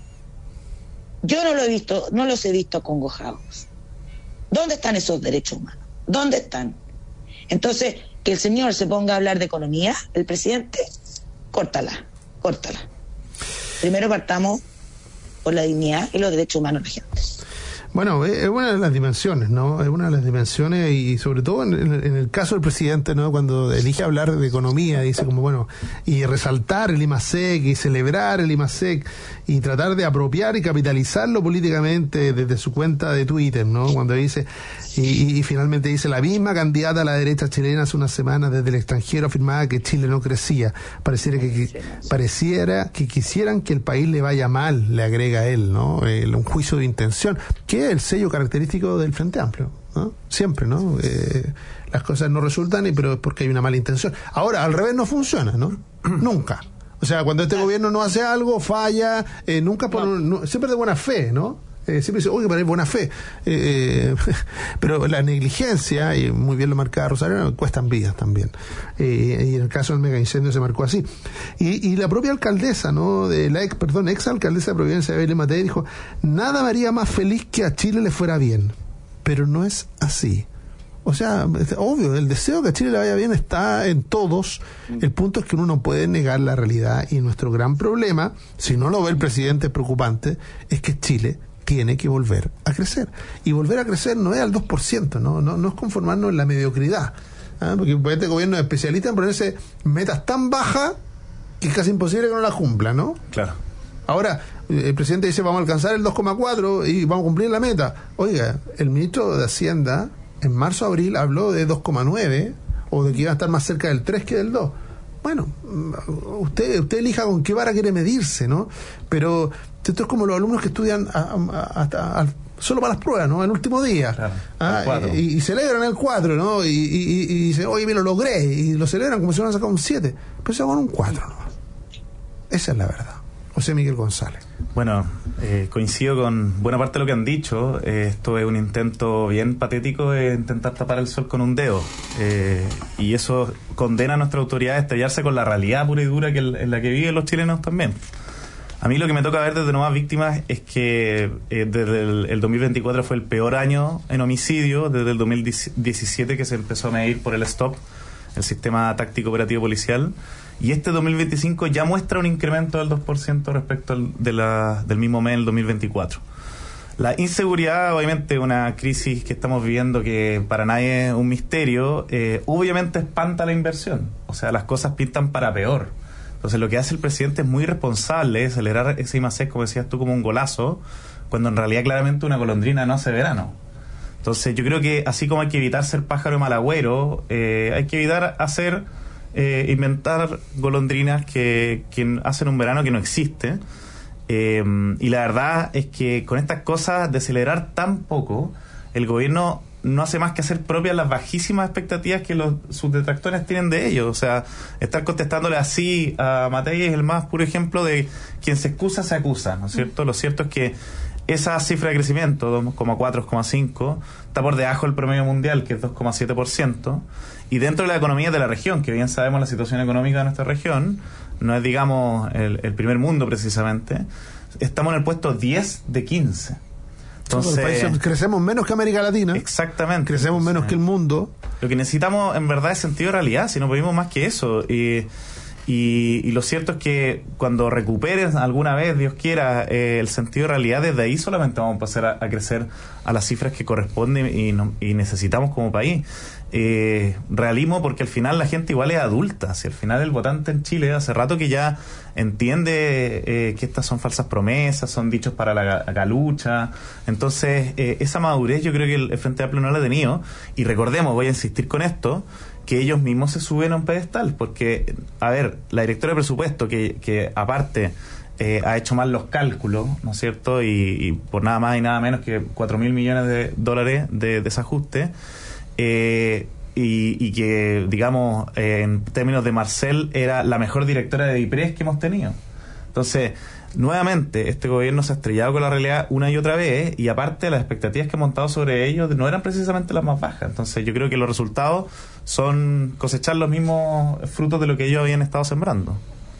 C: Yo no lo he visto, no los he visto acongojados. ¿Dónde están esos derechos humanos? ¿Dónde están? Entonces, que el señor se ponga a hablar de economía, el presidente, córtala, córtala. Primero partamos por la dignidad y los derechos humanos de la gente.
B: Bueno, es una de las dimensiones, ¿no? Es una de las dimensiones y sobre todo en, en el caso del presidente, ¿no? Cuando elige hablar de economía, dice como, bueno, y resaltar el IMASEC y celebrar el IMASEC y tratar de apropiar y capitalizarlo políticamente desde su cuenta de Twitter, ¿no? Cuando dice, y, y, y finalmente dice, la misma candidata a la derecha chilena hace unas semanas desde el extranjero afirmaba que Chile no crecía. Pareciera que, que, pareciera que quisieran que el país le vaya mal, le agrega él, ¿no? Eh, un juicio de intención, que el sello característico del Frente Amplio, ¿no? Siempre, ¿no? Eh, las cosas no resultan, y pero es porque hay una mala intención. Ahora, al revés no funciona, ¿no? Nunca. O sea, cuando este gobierno no hace algo, falla, eh, nunca por
C: no.
B: un, no, siempre de buena fe, ¿no? Eh, siempre dice, oye, para ir buena fe. Eh, eh, pero la negligencia, y muy bien lo marcaba Rosario, cuestan vidas también. Eh, y en el caso del mega incendio se marcó así. Y, y la propia alcaldesa, ¿no? De la ex, perdón, ex alcaldesa de Providencia, Belén Matei, dijo, nada me haría más feliz que a Chile le fuera bien. Pero no es así. O sea, es obvio, el deseo que a Chile le vaya bien está en todos. El punto es que uno no puede negar la realidad, y nuestro gran problema, si no lo ve el presidente preocupante, es que Chile tiene que volver a crecer. Y volver a crecer no es al dos por ciento, no, no, no es conformarnos en la mediocridad. ¿Ah? Porque este gobierno es especialista en ponerse metas tan bajas que es casi imposible que no las cumpla, ¿no?
E: Claro.
B: Ahora, el presidente dice vamos a alcanzar el dos coma cuatro y vamos a cumplir la meta. Oiga, el ministro de Hacienda en marzo, abril habló de dos coma nueve o de que iba a estar más cerca del tres que del dos. Bueno, usted usted elija con qué vara quiere medirse, ¿no? Pero esto es como los alumnos que estudian a, a, a, a, solo para las pruebas, ¿no? El último día. Claro, ah, y, y celebran el cuatro, ¿no? Y, y, y dicen, oye, me lo logré. Y lo celebran como si hubieran sacado un siete. Pero se van un cuatro, ¿no? Esa es la verdad. José Miguel González.
E: Bueno, eh, coincido con buena parte de lo que han dicho. Eh, esto es un intento bien patético de intentar tapar el sol con un dedo. Eh, y eso condena a nuestra autoridad a estrellarse con la realidad pura y dura que en la que viven los chilenos también. A mí lo que me toca ver desde Nuevas Víctimas es que eh, desde el, el dos mil veinticuatro fue el peor año en homicidio, desde el dos mil diecisiete que se empezó a medir por el STOP, el Sistema Táctico Operativo Policial, y este dos mil veinticinco ya muestra un incremento del dos por ciento respecto al, de la, del mismo mes del dos mil veinticuatro. La inseguridad, obviamente, una crisis que estamos viviendo que para nadie es un misterio, eh, obviamente espanta la inversión, o sea, las cosas pintan para peor. Entonces lo que hace el presidente es muy irresponsable, es acelerar ese I más C, como decías tú, como un golazo, cuando en realidad claramente una golondrina no hace verano. Entonces yo creo que así como hay que evitar ser pájaro malagüero, eh, hay que evitar hacer, eh, inventar golondrinas que, que hacen un verano que no existe. Eh, y la verdad es que con estas cosas de acelerar tan poco, el gobierno no hace más que hacer propias las bajísimas expectativas que los, sus detractores tienen de ellos. O sea, estar contestándole así a Matei es el más puro ejemplo de quien se excusa se acusa, ¿no es cierto? Lo cierto es que esa cifra de crecimiento, dos coma cuatro, dos coma cinco, está por debajo del promedio mundial, que es dos coma siete por ciento, y dentro de la economía de la región, que bien sabemos la situación económica de nuestra región, no es, digamos, el, el primer mundo precisamente, estamos en el puesto diez de quince. Entonces,
B: países, crecemos menos que América Latina.
E: Exactamente.
B: Crecemos
E: Entonces,
B: menos que el mundo.
E: Lo que necesitamos en verdad es sentido de realidad, si no pedimos más que eso. Y, y, y lo cierto es que cuando recuperen alguna vez, Dios quiera, eh, el sentido de realidad, desde ahí solamente vamos a pasar a, a crecer a las cifras que corresponden y, no, y necesitamos como país. Eh, realismo, porque al final la gente igual es adulta. Si al final el votante en Chile hace rato que ya entiende eh, que estas son falsas promesas, son dichos para la galucha. Entonces eh, esa madurez yo creo que el, el Frente Amplio no la ha tenido. Y recordemos, voy a insistir con esto, que ellos mismos se suben a un pedestal, porque, a ver, la directora de presupuesto que, que aparte eh, ha hecho mal los cálculos, ¿no es cierto? Y, y por nada más y nada menos que cuatro mil millones de dólares de desajuste. Eh, y, y que, digamos, eh, en términos de Marcel, era la mejor directora de DIPRES que hemos tenido. Entonces, nuevamente, este gobierno se ha estrellado con la realidad una y otra vez, y aparte las expectativas que he montado sobre ellos no eran precisamente las más bajas. Entonces yo creo que los resultados son cosechar los mismos frutos de lo que ellos habían estado sembrando.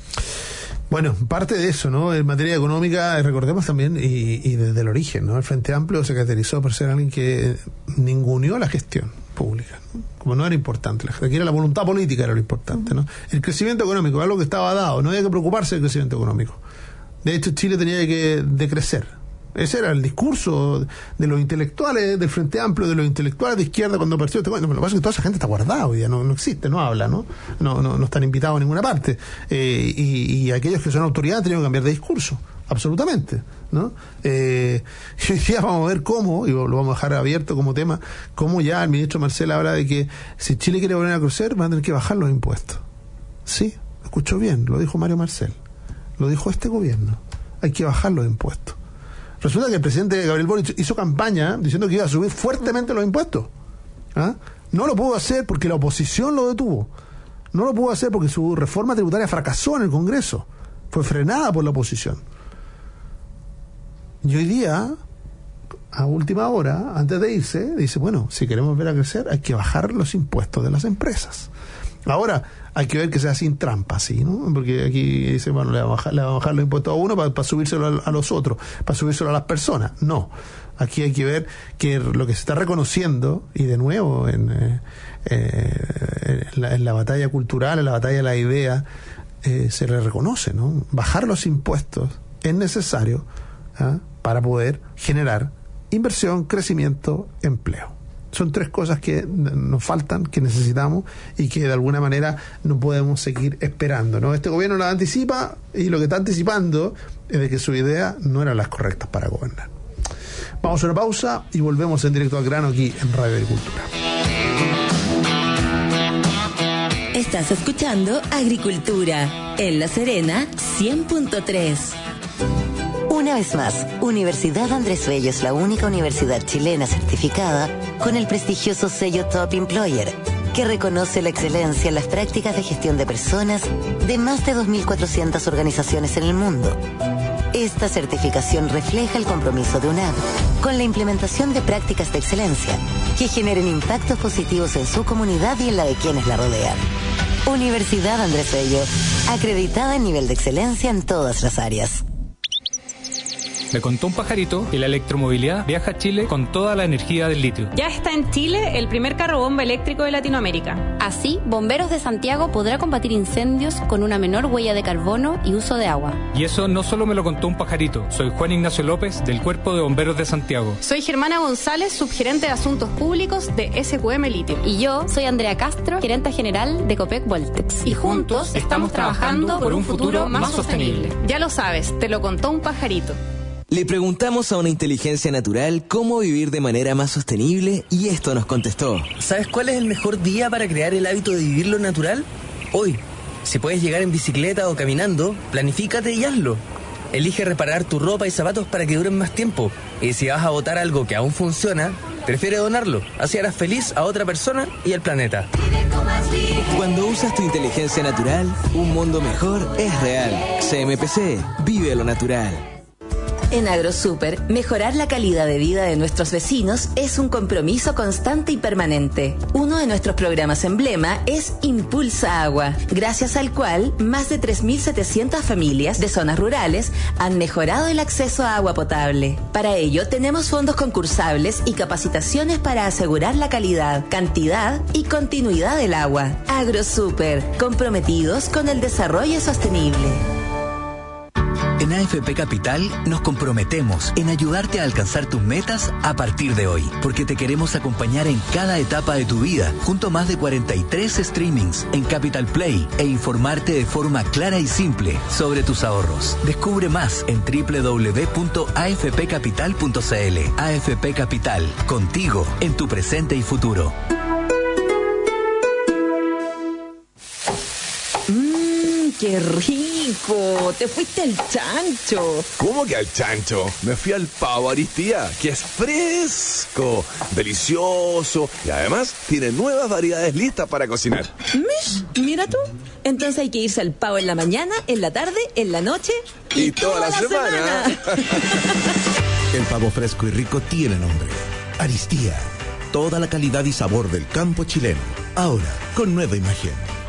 B: Bueno, parte de eso, ¿no? En materia económica, recordemos también, y, y desde el origen, ¿no? El Frente Amplio se caracterizó por ser alguien que ninguneó la gestión pública, ¿no? Como no era importante, aquí era la voluntad política era lo importante, ¿no? El crecimiento económico, algo que estaba dado, no había que preocuparse del crecimiento económico. De hecho, Chile tenía que decrecer. Ese era el discurso de los intelectuales del Frente Amplio, de los intelectuales de izquierda cuando apareció este bueno, lo que pasa es que toda esa gente está guardada hoy día, no, no existe, no habla, ¿no? No, no, no están invitados a ninguna parte. Eh, y, y aquellos que son autoridad tenían que cambiar de discurso, absolutamente, ¿no? Eh, y hoy día vamos a ver cómo, y lo vamos a dejar abierto como tema, cómo ya el ministro Marcel habla de que si Chile quiere volver a crecer, van a tener que bajar los impuestos. Sí, escuchó bien, lo dijo Mario Marcel, lo dijo este gobierno, hay que bajar los impuestos. Resulta que el presidente Gabriel Boric hizo campaña diciendo que iba a subir fuertemente los impuestos. ¿Ah? No lo pudo hacer porque la oposición lo detuvo. No lo pudo hacer porque su reforma tributaria fracasó en el Congreso. Fue frenada por la oposición. Y hoy día a última hora, antes de irse, dice, bueno, si queremos ver a crecer, hay que bajar los impuestos de las empresas. Ahora, hay que ver que sea sin trampa, ¿sí? ¿No? Porque aquí dice, bueno, le va a bajar, le va a bajar los impuestos a uno para, para subírselo a, a los otros, para subírselo a las personas. No. Aquí hay que ver que lo que se está reconociendo, y de nuevo, en, eh, eh, en, la, en la batalla cultural, en la batalla de la idea, eh, se le reconoce, ¿no? Bajar los impuestos es necesario, ¿eh? para poder generar inversión, crecimiento, empleo. Son tres cosas que nos faltan, que necesitamos y que de alguna manera no podemos seguir esperando, ¿no? Este gobierno las anticipa y lo que está anticipando es de que sus ideas no eran las correctas para gobernar. Vamos a una pausa y volvemos en directo al grano aquí en Radio Agricultura.
F: Estás escuchando Agricultura en La Serena cien punto tres. Una vez más, Universidad Andrés Bello es la única universidad chilena certificada con el prestigioso sello Top Employer, que reconoce la excelencia en las prácticas de gestión de personas de más de dos mil cuatrocientas organizaciones en el mundo. Esta certificación refleja el compromiso de U N A B con la implementación de prácticas de excelencia que generen impactos positivos en su comunidad y en la de quienes la rodean. Universidad Andrés Bello, acreditada en nivel de excelencia en todas las áreas.
J: Me contó un pajarito que la electromovilidad viaja a Chile con toda la energía del litio.
K: Ya está en Chile el primer carro bomba eléctrico de Latinoamérica.
L: Así, Bomberos de Santiago podrá combatir incendios con una menor huella de carbono y uso de agua.
J: Y eso no solo me lo contó un pajarito. Soy Juan Ignacio López, del Cuerpo de Bomberos de Santiago.
K: Soy Germana González, subgerente de Asuntos Públicos de S Q M Litio.
L: Y yo soy Andrea Castro, gerente general de Copec Voltex.
K: Y juntos estamos trabajando por un futuro más sostenible. Ya lo sabes, te lo contó un pajarito.
M: Le preguntamos a una inteligencia natural cómo vivir de manera más sostenible y esto nos contestó.
N: ¿Sabes cuál es el mejor día para crear el hábito de vivir lo natural? Hoy. Si puedes llegar en bicicleta o caminando, planifícate y hazlo. Elige reparar tu ropa y zapatos para que duren más tiempo. Y si vas a botar algo que aún funciona, prefiere donarlo. Así harás feliz a otra persona y al planeta.
M: Cuando usas tu inteligencia natural, un mundo mejor es real. C M P C, vive lo natural.
F: En AgroSuper, mejorar la calidad de vida de nuestros vecinos es un compromiso constante y permanente. Uno de nuestros programas emblema es Impulsa Agua, gracias al cual más de tres mil setecientas familias de zonas rurales han mejorado el acceso a agua potable. Para ello, tenemos fondos concursables y capacitaciones para asegurar la calidad, cantidad y continuidad del agua. AgroSuper, comprometidos con el desarrollo sostenible.
O: En A F P Capital nos comprometemos en ayudarte a alcanzar tus metas a partir de hoy, porque te queremos acompañar en cada etapa de tu vida, junto a más de cuarenta y tres streamings en Capital Play e informarte de forma clara y simple sobre tus ahorros. Descubre más en doble u doble u doble u punto a f p capital punto c l. A F P Capital, contigo en tu presente y futuro.
F: Mmm, qué rico. Te fuiste al chancho.
A: ¿Cómo que al chancho? Me fui al Pavo Aristía, que es fresco, delicioso y además tiene nuevas variedades listas para cocinar.
F: Mish, mira tú. Entonces hay que irse al Pavo en la mañana, en la tarde, en la noche y,
A: y toda, toda la, la semana. semana.
P: El pavo fresco y rico tiene nombre: Aristía. Toda la calidad y sabor del campo chileno. Ahora, con nueva imagen.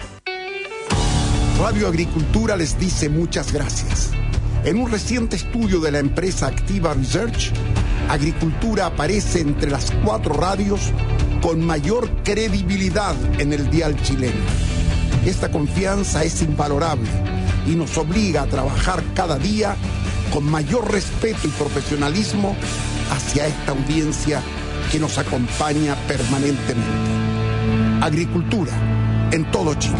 Q: Radio Agricultura les dice muchas gracias. En un reciente estudio de la empresa Activa Research, Agricultura aparece entre las cuatro radios con mayor credibilidad en el dial chileno. Esta confianza es invalorable y nos obliga a trabajar cada día con mayor respeto y profesionalismo hacia esta audiencia que nos acompaña permanentemente. Agricultura en todo Chile.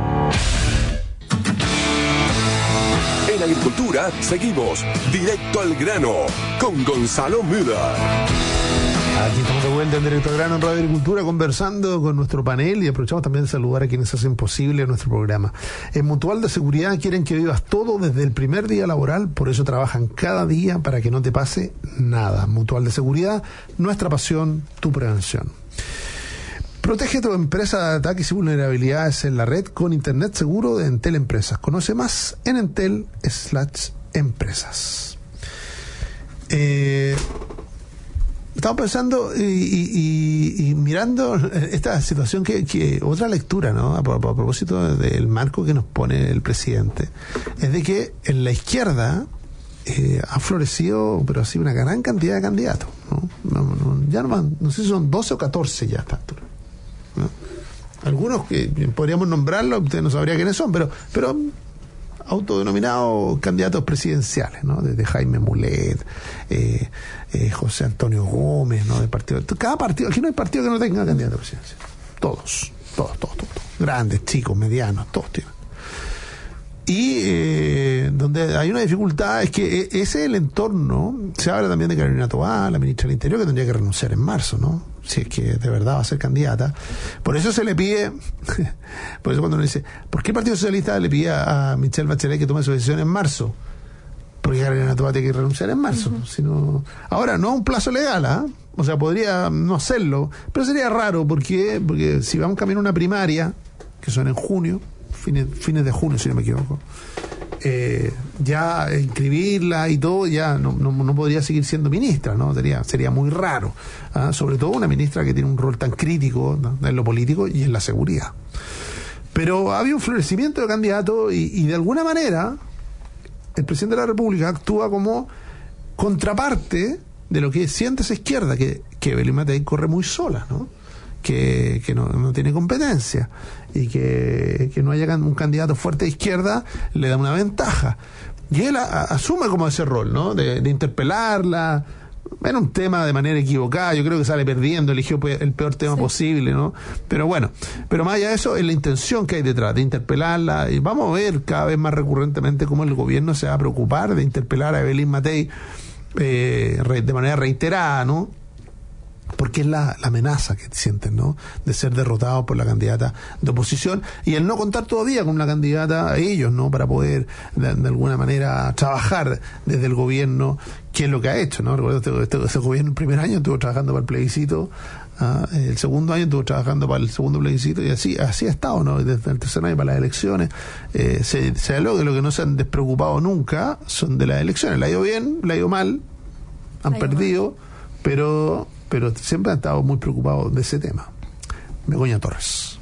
A: En Agricultura seguimos directo al grano con Gonzalo Müller.
B: Aquí estamos de vuelta en Directo al Grano en Radio Agricultura, conversando con nuestro panel y aprovechamos también de saludar a quienes hacen posible nuestro programa. En Mutual de Seguridad quieren que vivas todo desde el primer día laboral, por eso trabajan cada día para que no te pase nada. Mutual de Seguridad, nuestra pasión, tu prevención. Protege tu empresa de ataques y vulnerabilidades en la red con Internet seguro de Entel Empresas. Conoce más en Entel slash empresas. Eh, estamos pensando y, y, y mirando esta situación que, que otra lectura, ¿no? A, a, a propósito del marco que nos pone el presidente, es de que en la izquierda eh, ha florecido, pero así una gran cantidad de candidatos, ¿no? No, no, ya no, van, no sé si son doce o catorce ya a esta altura, ¿no? Algunos que podríamos nombrarlos, usted no sabría quiénes son, pero pero autodenominados candidatos presidenciales, ¿no? Desde Jaime Mulet, eh, eh, José Antonio Gómez, ¿no? Del partido. Cada partido, aquí no hay partido que no tenga candidato presidencial. Todos, todos, todos, todos. Grandes, chicos, medianos, todos tienen. Y eh, donde hay una dificultad es que ese es el entorno. Se habla también de Carolina Toá, la ministra del Interior, que tendría que renunciar en marzo, ¿no? Si es que de verdad va a ser candidata. Por eso se le pide, por eso cuando uno dice, ¿por qué el Partido Socialista le pide a Michelle Bachelet que tome su decisión en marzo? Porque Carolina Toá tiene que renunciar en marzo. Uh-huh. Sino, ahora, no a un plazo legal, ¿ah? ¿eh? O sea, podría no hacerlo, pero sería raro, porque porque si vamos camino a una primaria, que son en junio, fines, fines de junio, si no me equivoco, eh, ya inscribirla y todo, ya no, no, no podría seguir siendo ministra, ¿no? Sería, sería muy raro, ¿ah? Sobre todo una ministra que tiene un rol tan crítico, ¿no?, en lo político y en la seguridad. Pero había un florecimiento de candidatos y, y de alguna manera el presidente de la República actúa como contraparte de lo que siente esa izquierda, que, que Evelyn Matei corre muy sola, ¿no? Que, que no, no tiene competencia, y que, que no haya un candidato fuerte de izquierda le da una ventaja. Y él a, a, asume como ese rol, ¿no? De, de interpelarla. Era un tema de manera equivocada, yo creo que sale perdiendo, eligió el peor tema sí. posible, ¿no? Pero bueno, pero más allá de eso, es la intención que hay detrás, de interpelarla, y vamos a ver cada vez más recurrentemente cómo el gobierno se va a preocupar de interpelar a Evelyn Matei eh, re, de manera reiterada, ¿no? Porque es la, la amenaza que sienten, ¿no? De ser derrotados por la candidata de oposición, y el no contar todavía con una candidata a ellos, ¿no? Para poder de, de alguna manera trabajar desde el gobierno, que es lo que ha hecho, ¿no? Recuerdo este, este, este gobierno el primer año estuvo trabajando para el plebiscito, uh, el segundo año estuvo trabajando para el segundo plebiscito, y así así ha estado, ¿no? Desde el tercer año para las elecciones. Eh, se, se habló que lo que no se han despreocupado nunca son de las elecciones. Le ha ido bien, le ha ido mal, han la perdido, mal. pero pero siempre han estado muy preocupados de ese tema. Begoña Torres.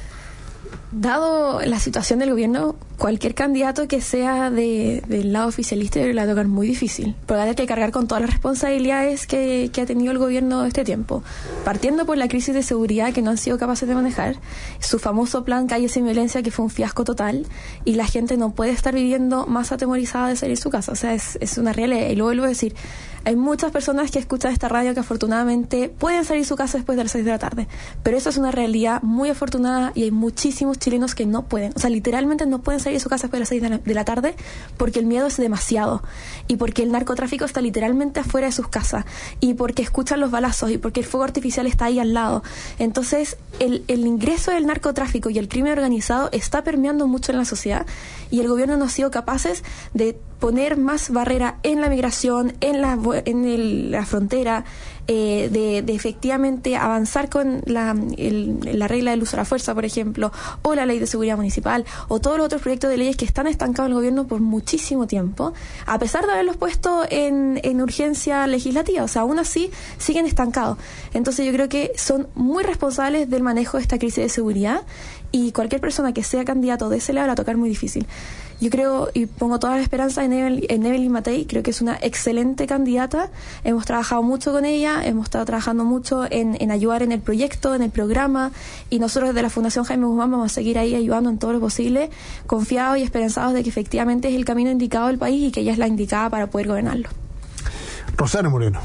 D: Dado la situación del gobierno, cualquier candidato que sea de, del lado oficialista le va a tocar muy difícil, porque va a tener que cargar con todas las responsabilidades que, que ha tenido el gobierno este tiempo, partiendo por la crisis de seguridad que no han sido capaces de manejar, su famoso plan Calle Sin Violencia, que fue un fiasco total, y la gente no puede estar viviendo más atemorizada de salir de su casa. O sea, es, es una realidad. Y lo vuelvo a decir, hay muchas personas que escuchan esta radio que afortunadamente pueden salir de su casa después de las seis de la tarde, pero eso es una realidad muy afortunada, y hay muchísimos chilenos que no pueden, o sea, literalmente no pueden salir de su casa después de las seis de la, de la tarde, porque el miedo es demasiado, y porque el narcotráfico está literalmente afuera de sus casas, y porque escuchan los balazos, y porque el fuego artificial está ahí al lado. Entonces el, el ingreso del narcotráfico y el crimen organizado está permeando mucho en la sociedad, y el gobierno no ha sido capaces de poner más barrera en la migración, en la, en el, la frontera, eh, de, de efectivamente avanzar con la, el, la regla del uso de la fuerza, por ejemplo, o la ley de seguridad municipal, o todos los otros proyectos de leyes que están estancados en el gobierno por muchísimo tiempo, a pesar de haberlos puesto en, en urgencia legislativa. O sea, aún así siguen estancados. Entonces yo creo que son muy responsables del manejo de esta crisis de seguridad, y cualquier persona que sea candidato de ese lado va a tocar muy difícil. Yo creo, y pongo toda la esperanza en, Evel, en Evelyn Matei, creo que es una excelente candidata. Hemos trabajado mucho con ella, hemos estado trabajando mucho en, en ayudar en el proyecto, en el programa, y nosotros desde la Fundación Jaime Guzmán vamos a seguir ahí ayudando en todo lo posible, confiados y esperanzados de que efectivamente es el camino indicado del país y que ella es la indicada para poder gobernarlo.
B: Rosario Moreno.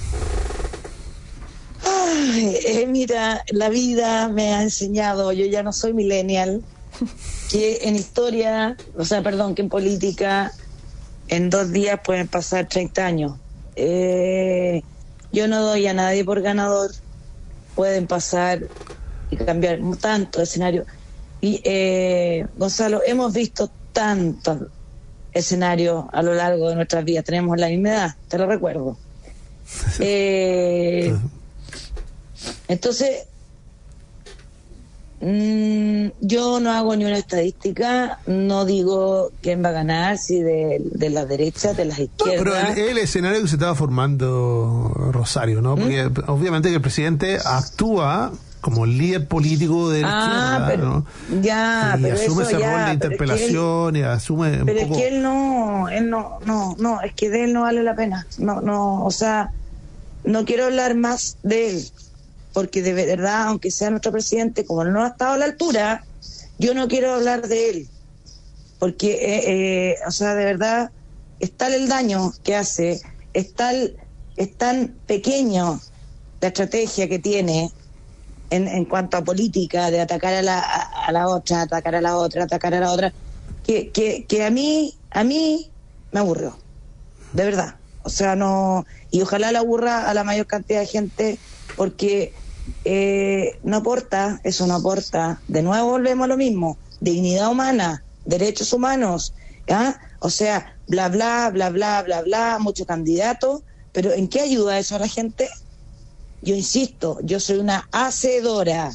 C: Ay, eh, mira, la vida me ha enseñado, yo ya no soy millennial, que en historia, o sea, perdón, que en política en dos días pueden pasar treinta años. Eh, yo no doy a nadie por ganador, pueden pasar y cambiar tanto escenario. Y eh, Gonzalo, hemos visto tantos escenarios a lo largo de nuestras vidas, tenemos la misma edad, te lo recuerdo. Eh, entonces, Mm, yo no hago ni una estadística, no digo quién va a ganar, si de, de las derechas, de las izquierdas.
B: No, pero el, el escenario que se estaba formando, Rosario, ¿no? Porque ¿Mm? obviamente que el presidente actúa como líder político de la
C: ah,
B: izquierda,
C: pero,
B: ¿no?
C: Ya,
B: y
C: pero
B: asume
C: eso
B: ese
C: ya,
B: rol de interpelación
C: es él,
B: y asume un
C: pero
B: poco...
C: es que él no, él no, no, no, es que de él no vale la pena, no, no, o sea, no quiero hablar más de él, porque de verdad, aunque sea nuestro presidente, como no ha estado a la altura, yo no quiero hablar de él, porque, eh, eh, o sea, de verdad, es tal el daño que hace, es tal, es tan pequeño la estrategia que tiene en, en cuanto a política, de atacar a la, a, a la otra, atacar a la otra, atacar a la otra, que, que, que a mí, a mí me aburrió, de verdad, o sea, no, y ojalá le aburra a la mayor cantidad de gente, porque Eh, no aporta, eso no aporta. De nuevo volvemos a lo mismo, dignidad humana, derechos humanos, ¿ah? O sea, bla bla, bla bla, bla bla, muchos candidatos, pero ¿en qué ayuda eso a la gente? Yo insisto, yo soy una hacedora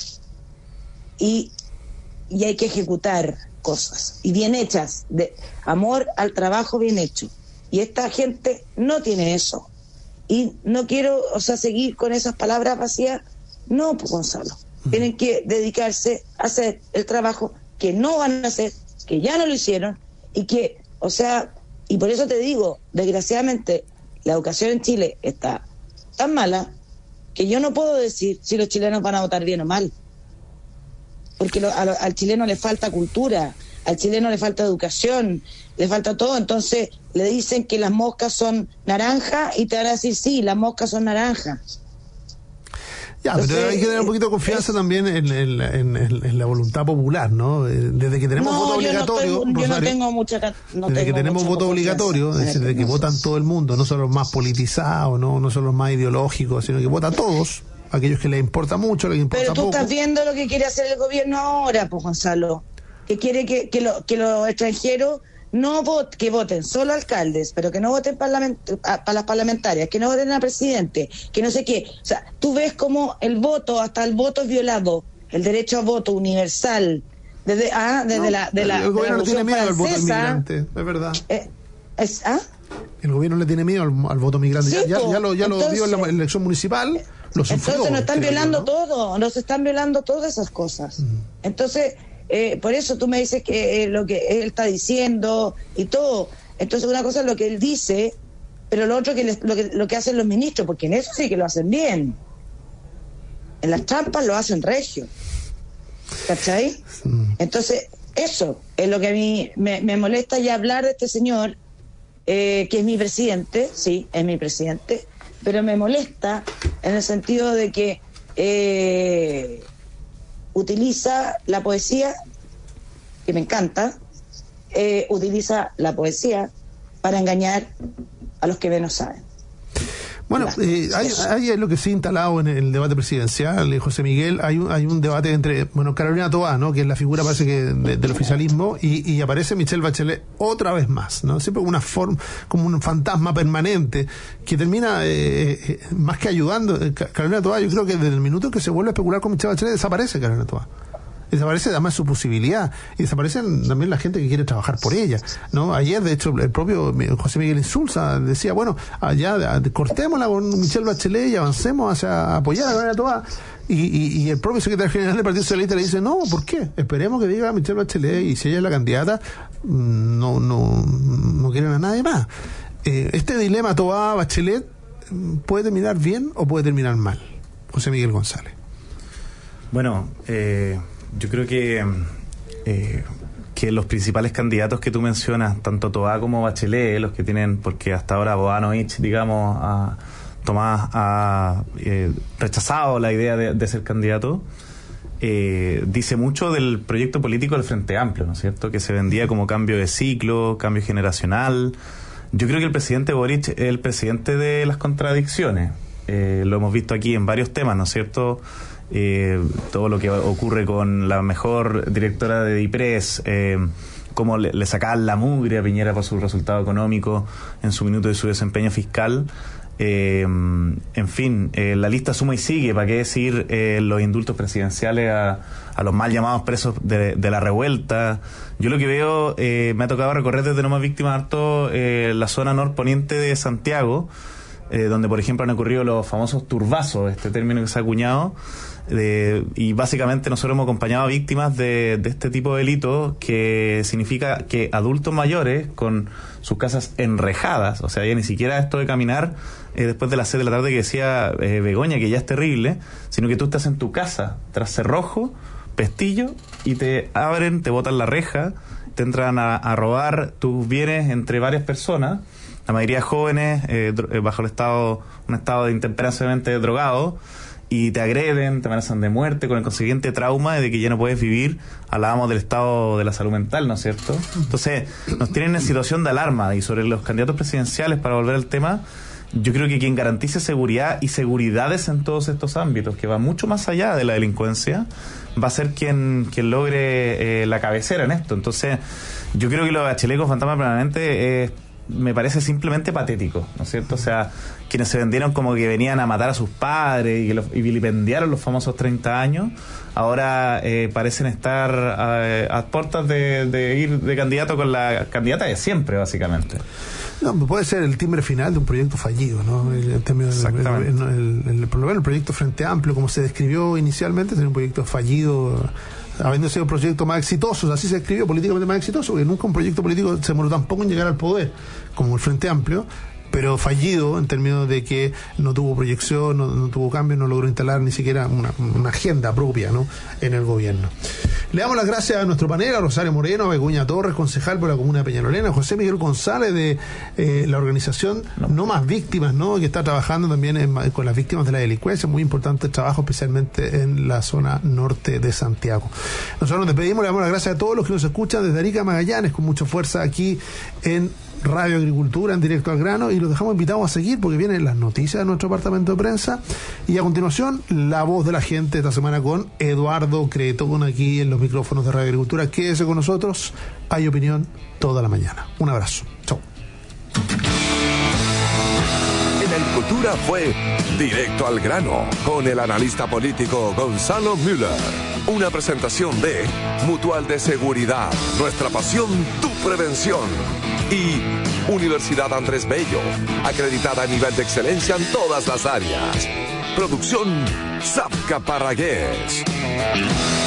C: y, y hay que ejecutar cosas, y bien hechas, de amor al trabajo bien hecho, y esta gente no tiene eso. Y no quiero, o sea, seguir con esas palabras vacías. No, pues Gonzalo. Tienen que dedicarse a hacer el trabajo que no van a hacer, que ya no lo hicieron, y que, o sea, y por eso te digo, desgraciadamente, la educación en Chile está tan mala que yo no puedo decir si los chilenos van a votar bien o mal. Porque lo, a, al chileno le falta cultura, al chileno le falta educación, le falta todo. Entonces le dicen que las moscas son naranjas y te van a decir sí, las moscas son naranjas.
B: Ya, Entonces, pero hay que tener un poquito de confianza es, también en, en, en, en la voluntad popular, ¿no? Desde que tenemos
C: no,
B: voto obligatorio,
C: yo no, tengo,
B: Rosario,
C: yo no tengo mucha no
B: desde
C: tengo
B: que tenemos voto obligatorio, es decir, desde que votan todo el mundo, no son los más politizados, no, no son los más ideológicos, sino que votan todos, aquellos que les importa mucho, les importa
C: poco. Pero tú
B: poco.
C: Estás viendo lo que quiere hacer el gobierno ahora, pues Gonzalo, que quiere que, que, lo, que los extranjeros no voten, que voten solo alcaldes, pero que no voten parlament, para las parlamentarias, que no voten a presidente, que no sé qué. O sea, tú ves como el voto, hasta el voto es violado, el derecho a voto universal, desde, ah, desde
B: no,
C: la, de la,
B: el gobierno
C: de la
B: le tiene miedo al voto
C: francesa,
B: inmigrante, es verdad.
C: Eh, es, ¿ah?
B: El gobierno le tiene miedo al, al voto migrante.
C: Sí,
B: ya, ya, ya, lo, ya
C: entonces,
B: lo vio en la elección municipal. Lo sufrió,
C: entonces nos están violando
B: ¿no?
C: todo, nos están violando todas esas cosas. Mm. Entonces, eh, por eso tú me dices que eh, lo que él está diciendo y todo. Entonces una cosa es lo que él dice, pero lo otro que les, lo que lo que hacen los ministros, porque en eso sí que lo hacen bien. En las trampas lo hacen regio. ¿Cachai? Mm. Entonces, eso es lo que a mí me, me molesta ya hablar de este señor, eh, que es mi presidente, sí, es mi presidente, pero me molesta en el sentido de que eh, utiliza la poesía, que me encanta, eh, utiliza la poesía para engañar a los que menos saben.
B: Bueno, eh, hay, hay lo que sí instalado en el debate presidencial, eh, José Miguel, hay un, hay un debate entre, bueno, Carolina Toá, ¿no?, que es la figura, parece que, de, del oficialismo, y, y aparece Michelle Bachelet otra vez más, ¿no? Siempre una forma, como un fantasma permanente, que termina, eh, eh, más que ayudando, eh, Carolina Toá, yo creo que desde el minuto que se vuelve a especular con Michelle Bachelet, desaparece Carolina Toá. Desaparece además su posibilidad, y desaparecen también la gente que quiere trabajar por ella, ¿no? Ayer, de hecho, el propio José Miguel Insulza decía, bueno, allá cortémosla con Michelle Bachelet y avancemos hacia apoyar a Carolina Toá, y, y, y el propio secretario general del Partido Socialista le dice, no, ¿por qué? Esperemos que diga Michelle Bachelet, y si ella es la candidata, no no no quieren a nadie más. Eh, este dilema Toá-Bachelet puede terminar bien o puede terminar mal, José Miguel González.
E: Bueno, eh yo creo que eh, que los principales candidatos que tú mencionas, tanto Toá como Bachelet, los que tienen, porque hasta ahora Boanovich, digamos, a, Tomás ha eh, rechazado la idea de, de ser candidato, eh, dice mucho del proyecto político del Frente Amplio, ¿no es cierto?, que se vendía como cambio de ciclo, cambio generacional. Yo creo que el presidente Boric es el presidente de las contradicciones. Eh, lo hemos visto aquí en varios temas, ¿no es cierto?, Eh, todo lo que ocurre con la mejor directora de DIPRES, eh, cómo le, le sacaban la mugre a Piñera por su resultado económico en su minuto de su desempeño fiscal, Eh, en fin, eh, la lista suma y sigue. ¿Para qué decir eh, los indultos presidenciales a, a los mal llamados presos de, de la revuelta? Yo lo que veo, eh, me ha tocado recorrer desde No Más Víctimas harto eh, la zona norponiente de Santiago, eh, donde por ejemplo han ocurrido los famosos turbazos, este término que se ha acuñado. De, y básicamente nosotros hemos acompañado a víctimas de, de este tipo de delitos, que significa que adultos mayores con sus casas enrejadas, o sea, ya ni siquiera esto de caminar eh, después de las seis de la tarde que decía eh, Begoña, que ya es terrible, sino que tú estás en tu casa tras cerrojo, pestillo, y te abren, te botan la reja, te entran a, a robar tus bienes entre varias personas, la mayoría jóvenes, eh, dro- bajo el estado, un estado de intemperancia drogado, y te agreden, te amenazan de muerte, con el consiguiente trauma de que ya no puedes vivir. Hablábamos del estado de la salud mental, ¿no es cierto? Entonces, nos tienen en situación de alarma. Y sobre los candidatos presidenciales, para volver al tema, yo creo que quien garantice seguridad y seguridades en todos estos ámbitos, que va mucho más allá de la delincuencia, va a ser quien, quien logre eh, la cabecera en esto. Entonces, yo creo que lo de Bachelet con fantasma permanente es... me parece simplemente patético, ¿no es cierto? O sea, quienes se vendieron como que venían a matar a sus padres y, que los, y vilipendiaron los famosos treinta años, ahora eh, parecen estar a, a puertas de, de ir de candidato con la candidata de siempre, básicamente.
B: No, puede ser el timbre final de un proyecto fallido, ¿no? El, el,
E: Exactamente.
B: el, el, el, el, por lo menos el proyecto Frente Amplio, como se describió inicialmente, es un proyecto fallido, habiendo sido el proyecto más exitoso, así se escribió, políticamente más exitoso, porque nunca un proyecto político se demoró tampoco en llegar al poder, como el Frente Amplio, pero fallido en términos de que no tuvo proyección, no, no tuvo cambio, no logró instalar ni siquiera una, una agenda propia, ¿no?, en el gobierno. Le damos las gracias a nuestro panel, a Rosario Moreno, a Begoña Torres, concejal por la comuna de Peñalolén, a José Miguel González de eh, la organización No. no Más Víctimas, ¿no?, que está trabajando también en, con las víctimas de la delincuencia, muy importante el trabajo, especialmente en la zona norte de Santiago. Nosotros nos despedimos, le damos las gracias a todos los que nos escuchan desde Arica a Magallanes, con mucha fuerza aquí en Radio Agricultura, en Directo al Grano, y los dejamos invitados a seguir porque vienen las noticias de nuestro departamento de prensa, y a continuación La Voz de la Gente, esta semana con Eduardo Cretón aquí en los micrófonos de Radio Agricultura. Quédese con nosotros, hay opinión toda la mañana. Un abrazo, chao.
A: En Agricultura fue Directo al Grano con el analista político Gonzalo Müller. Una presentación de Mutual de Seguridad, nuestra pasión, tu prevención. Y Universidad Andrés Bello, acreditada a nivel de excelencia en todas las áreas. Producción Zapca Parragués.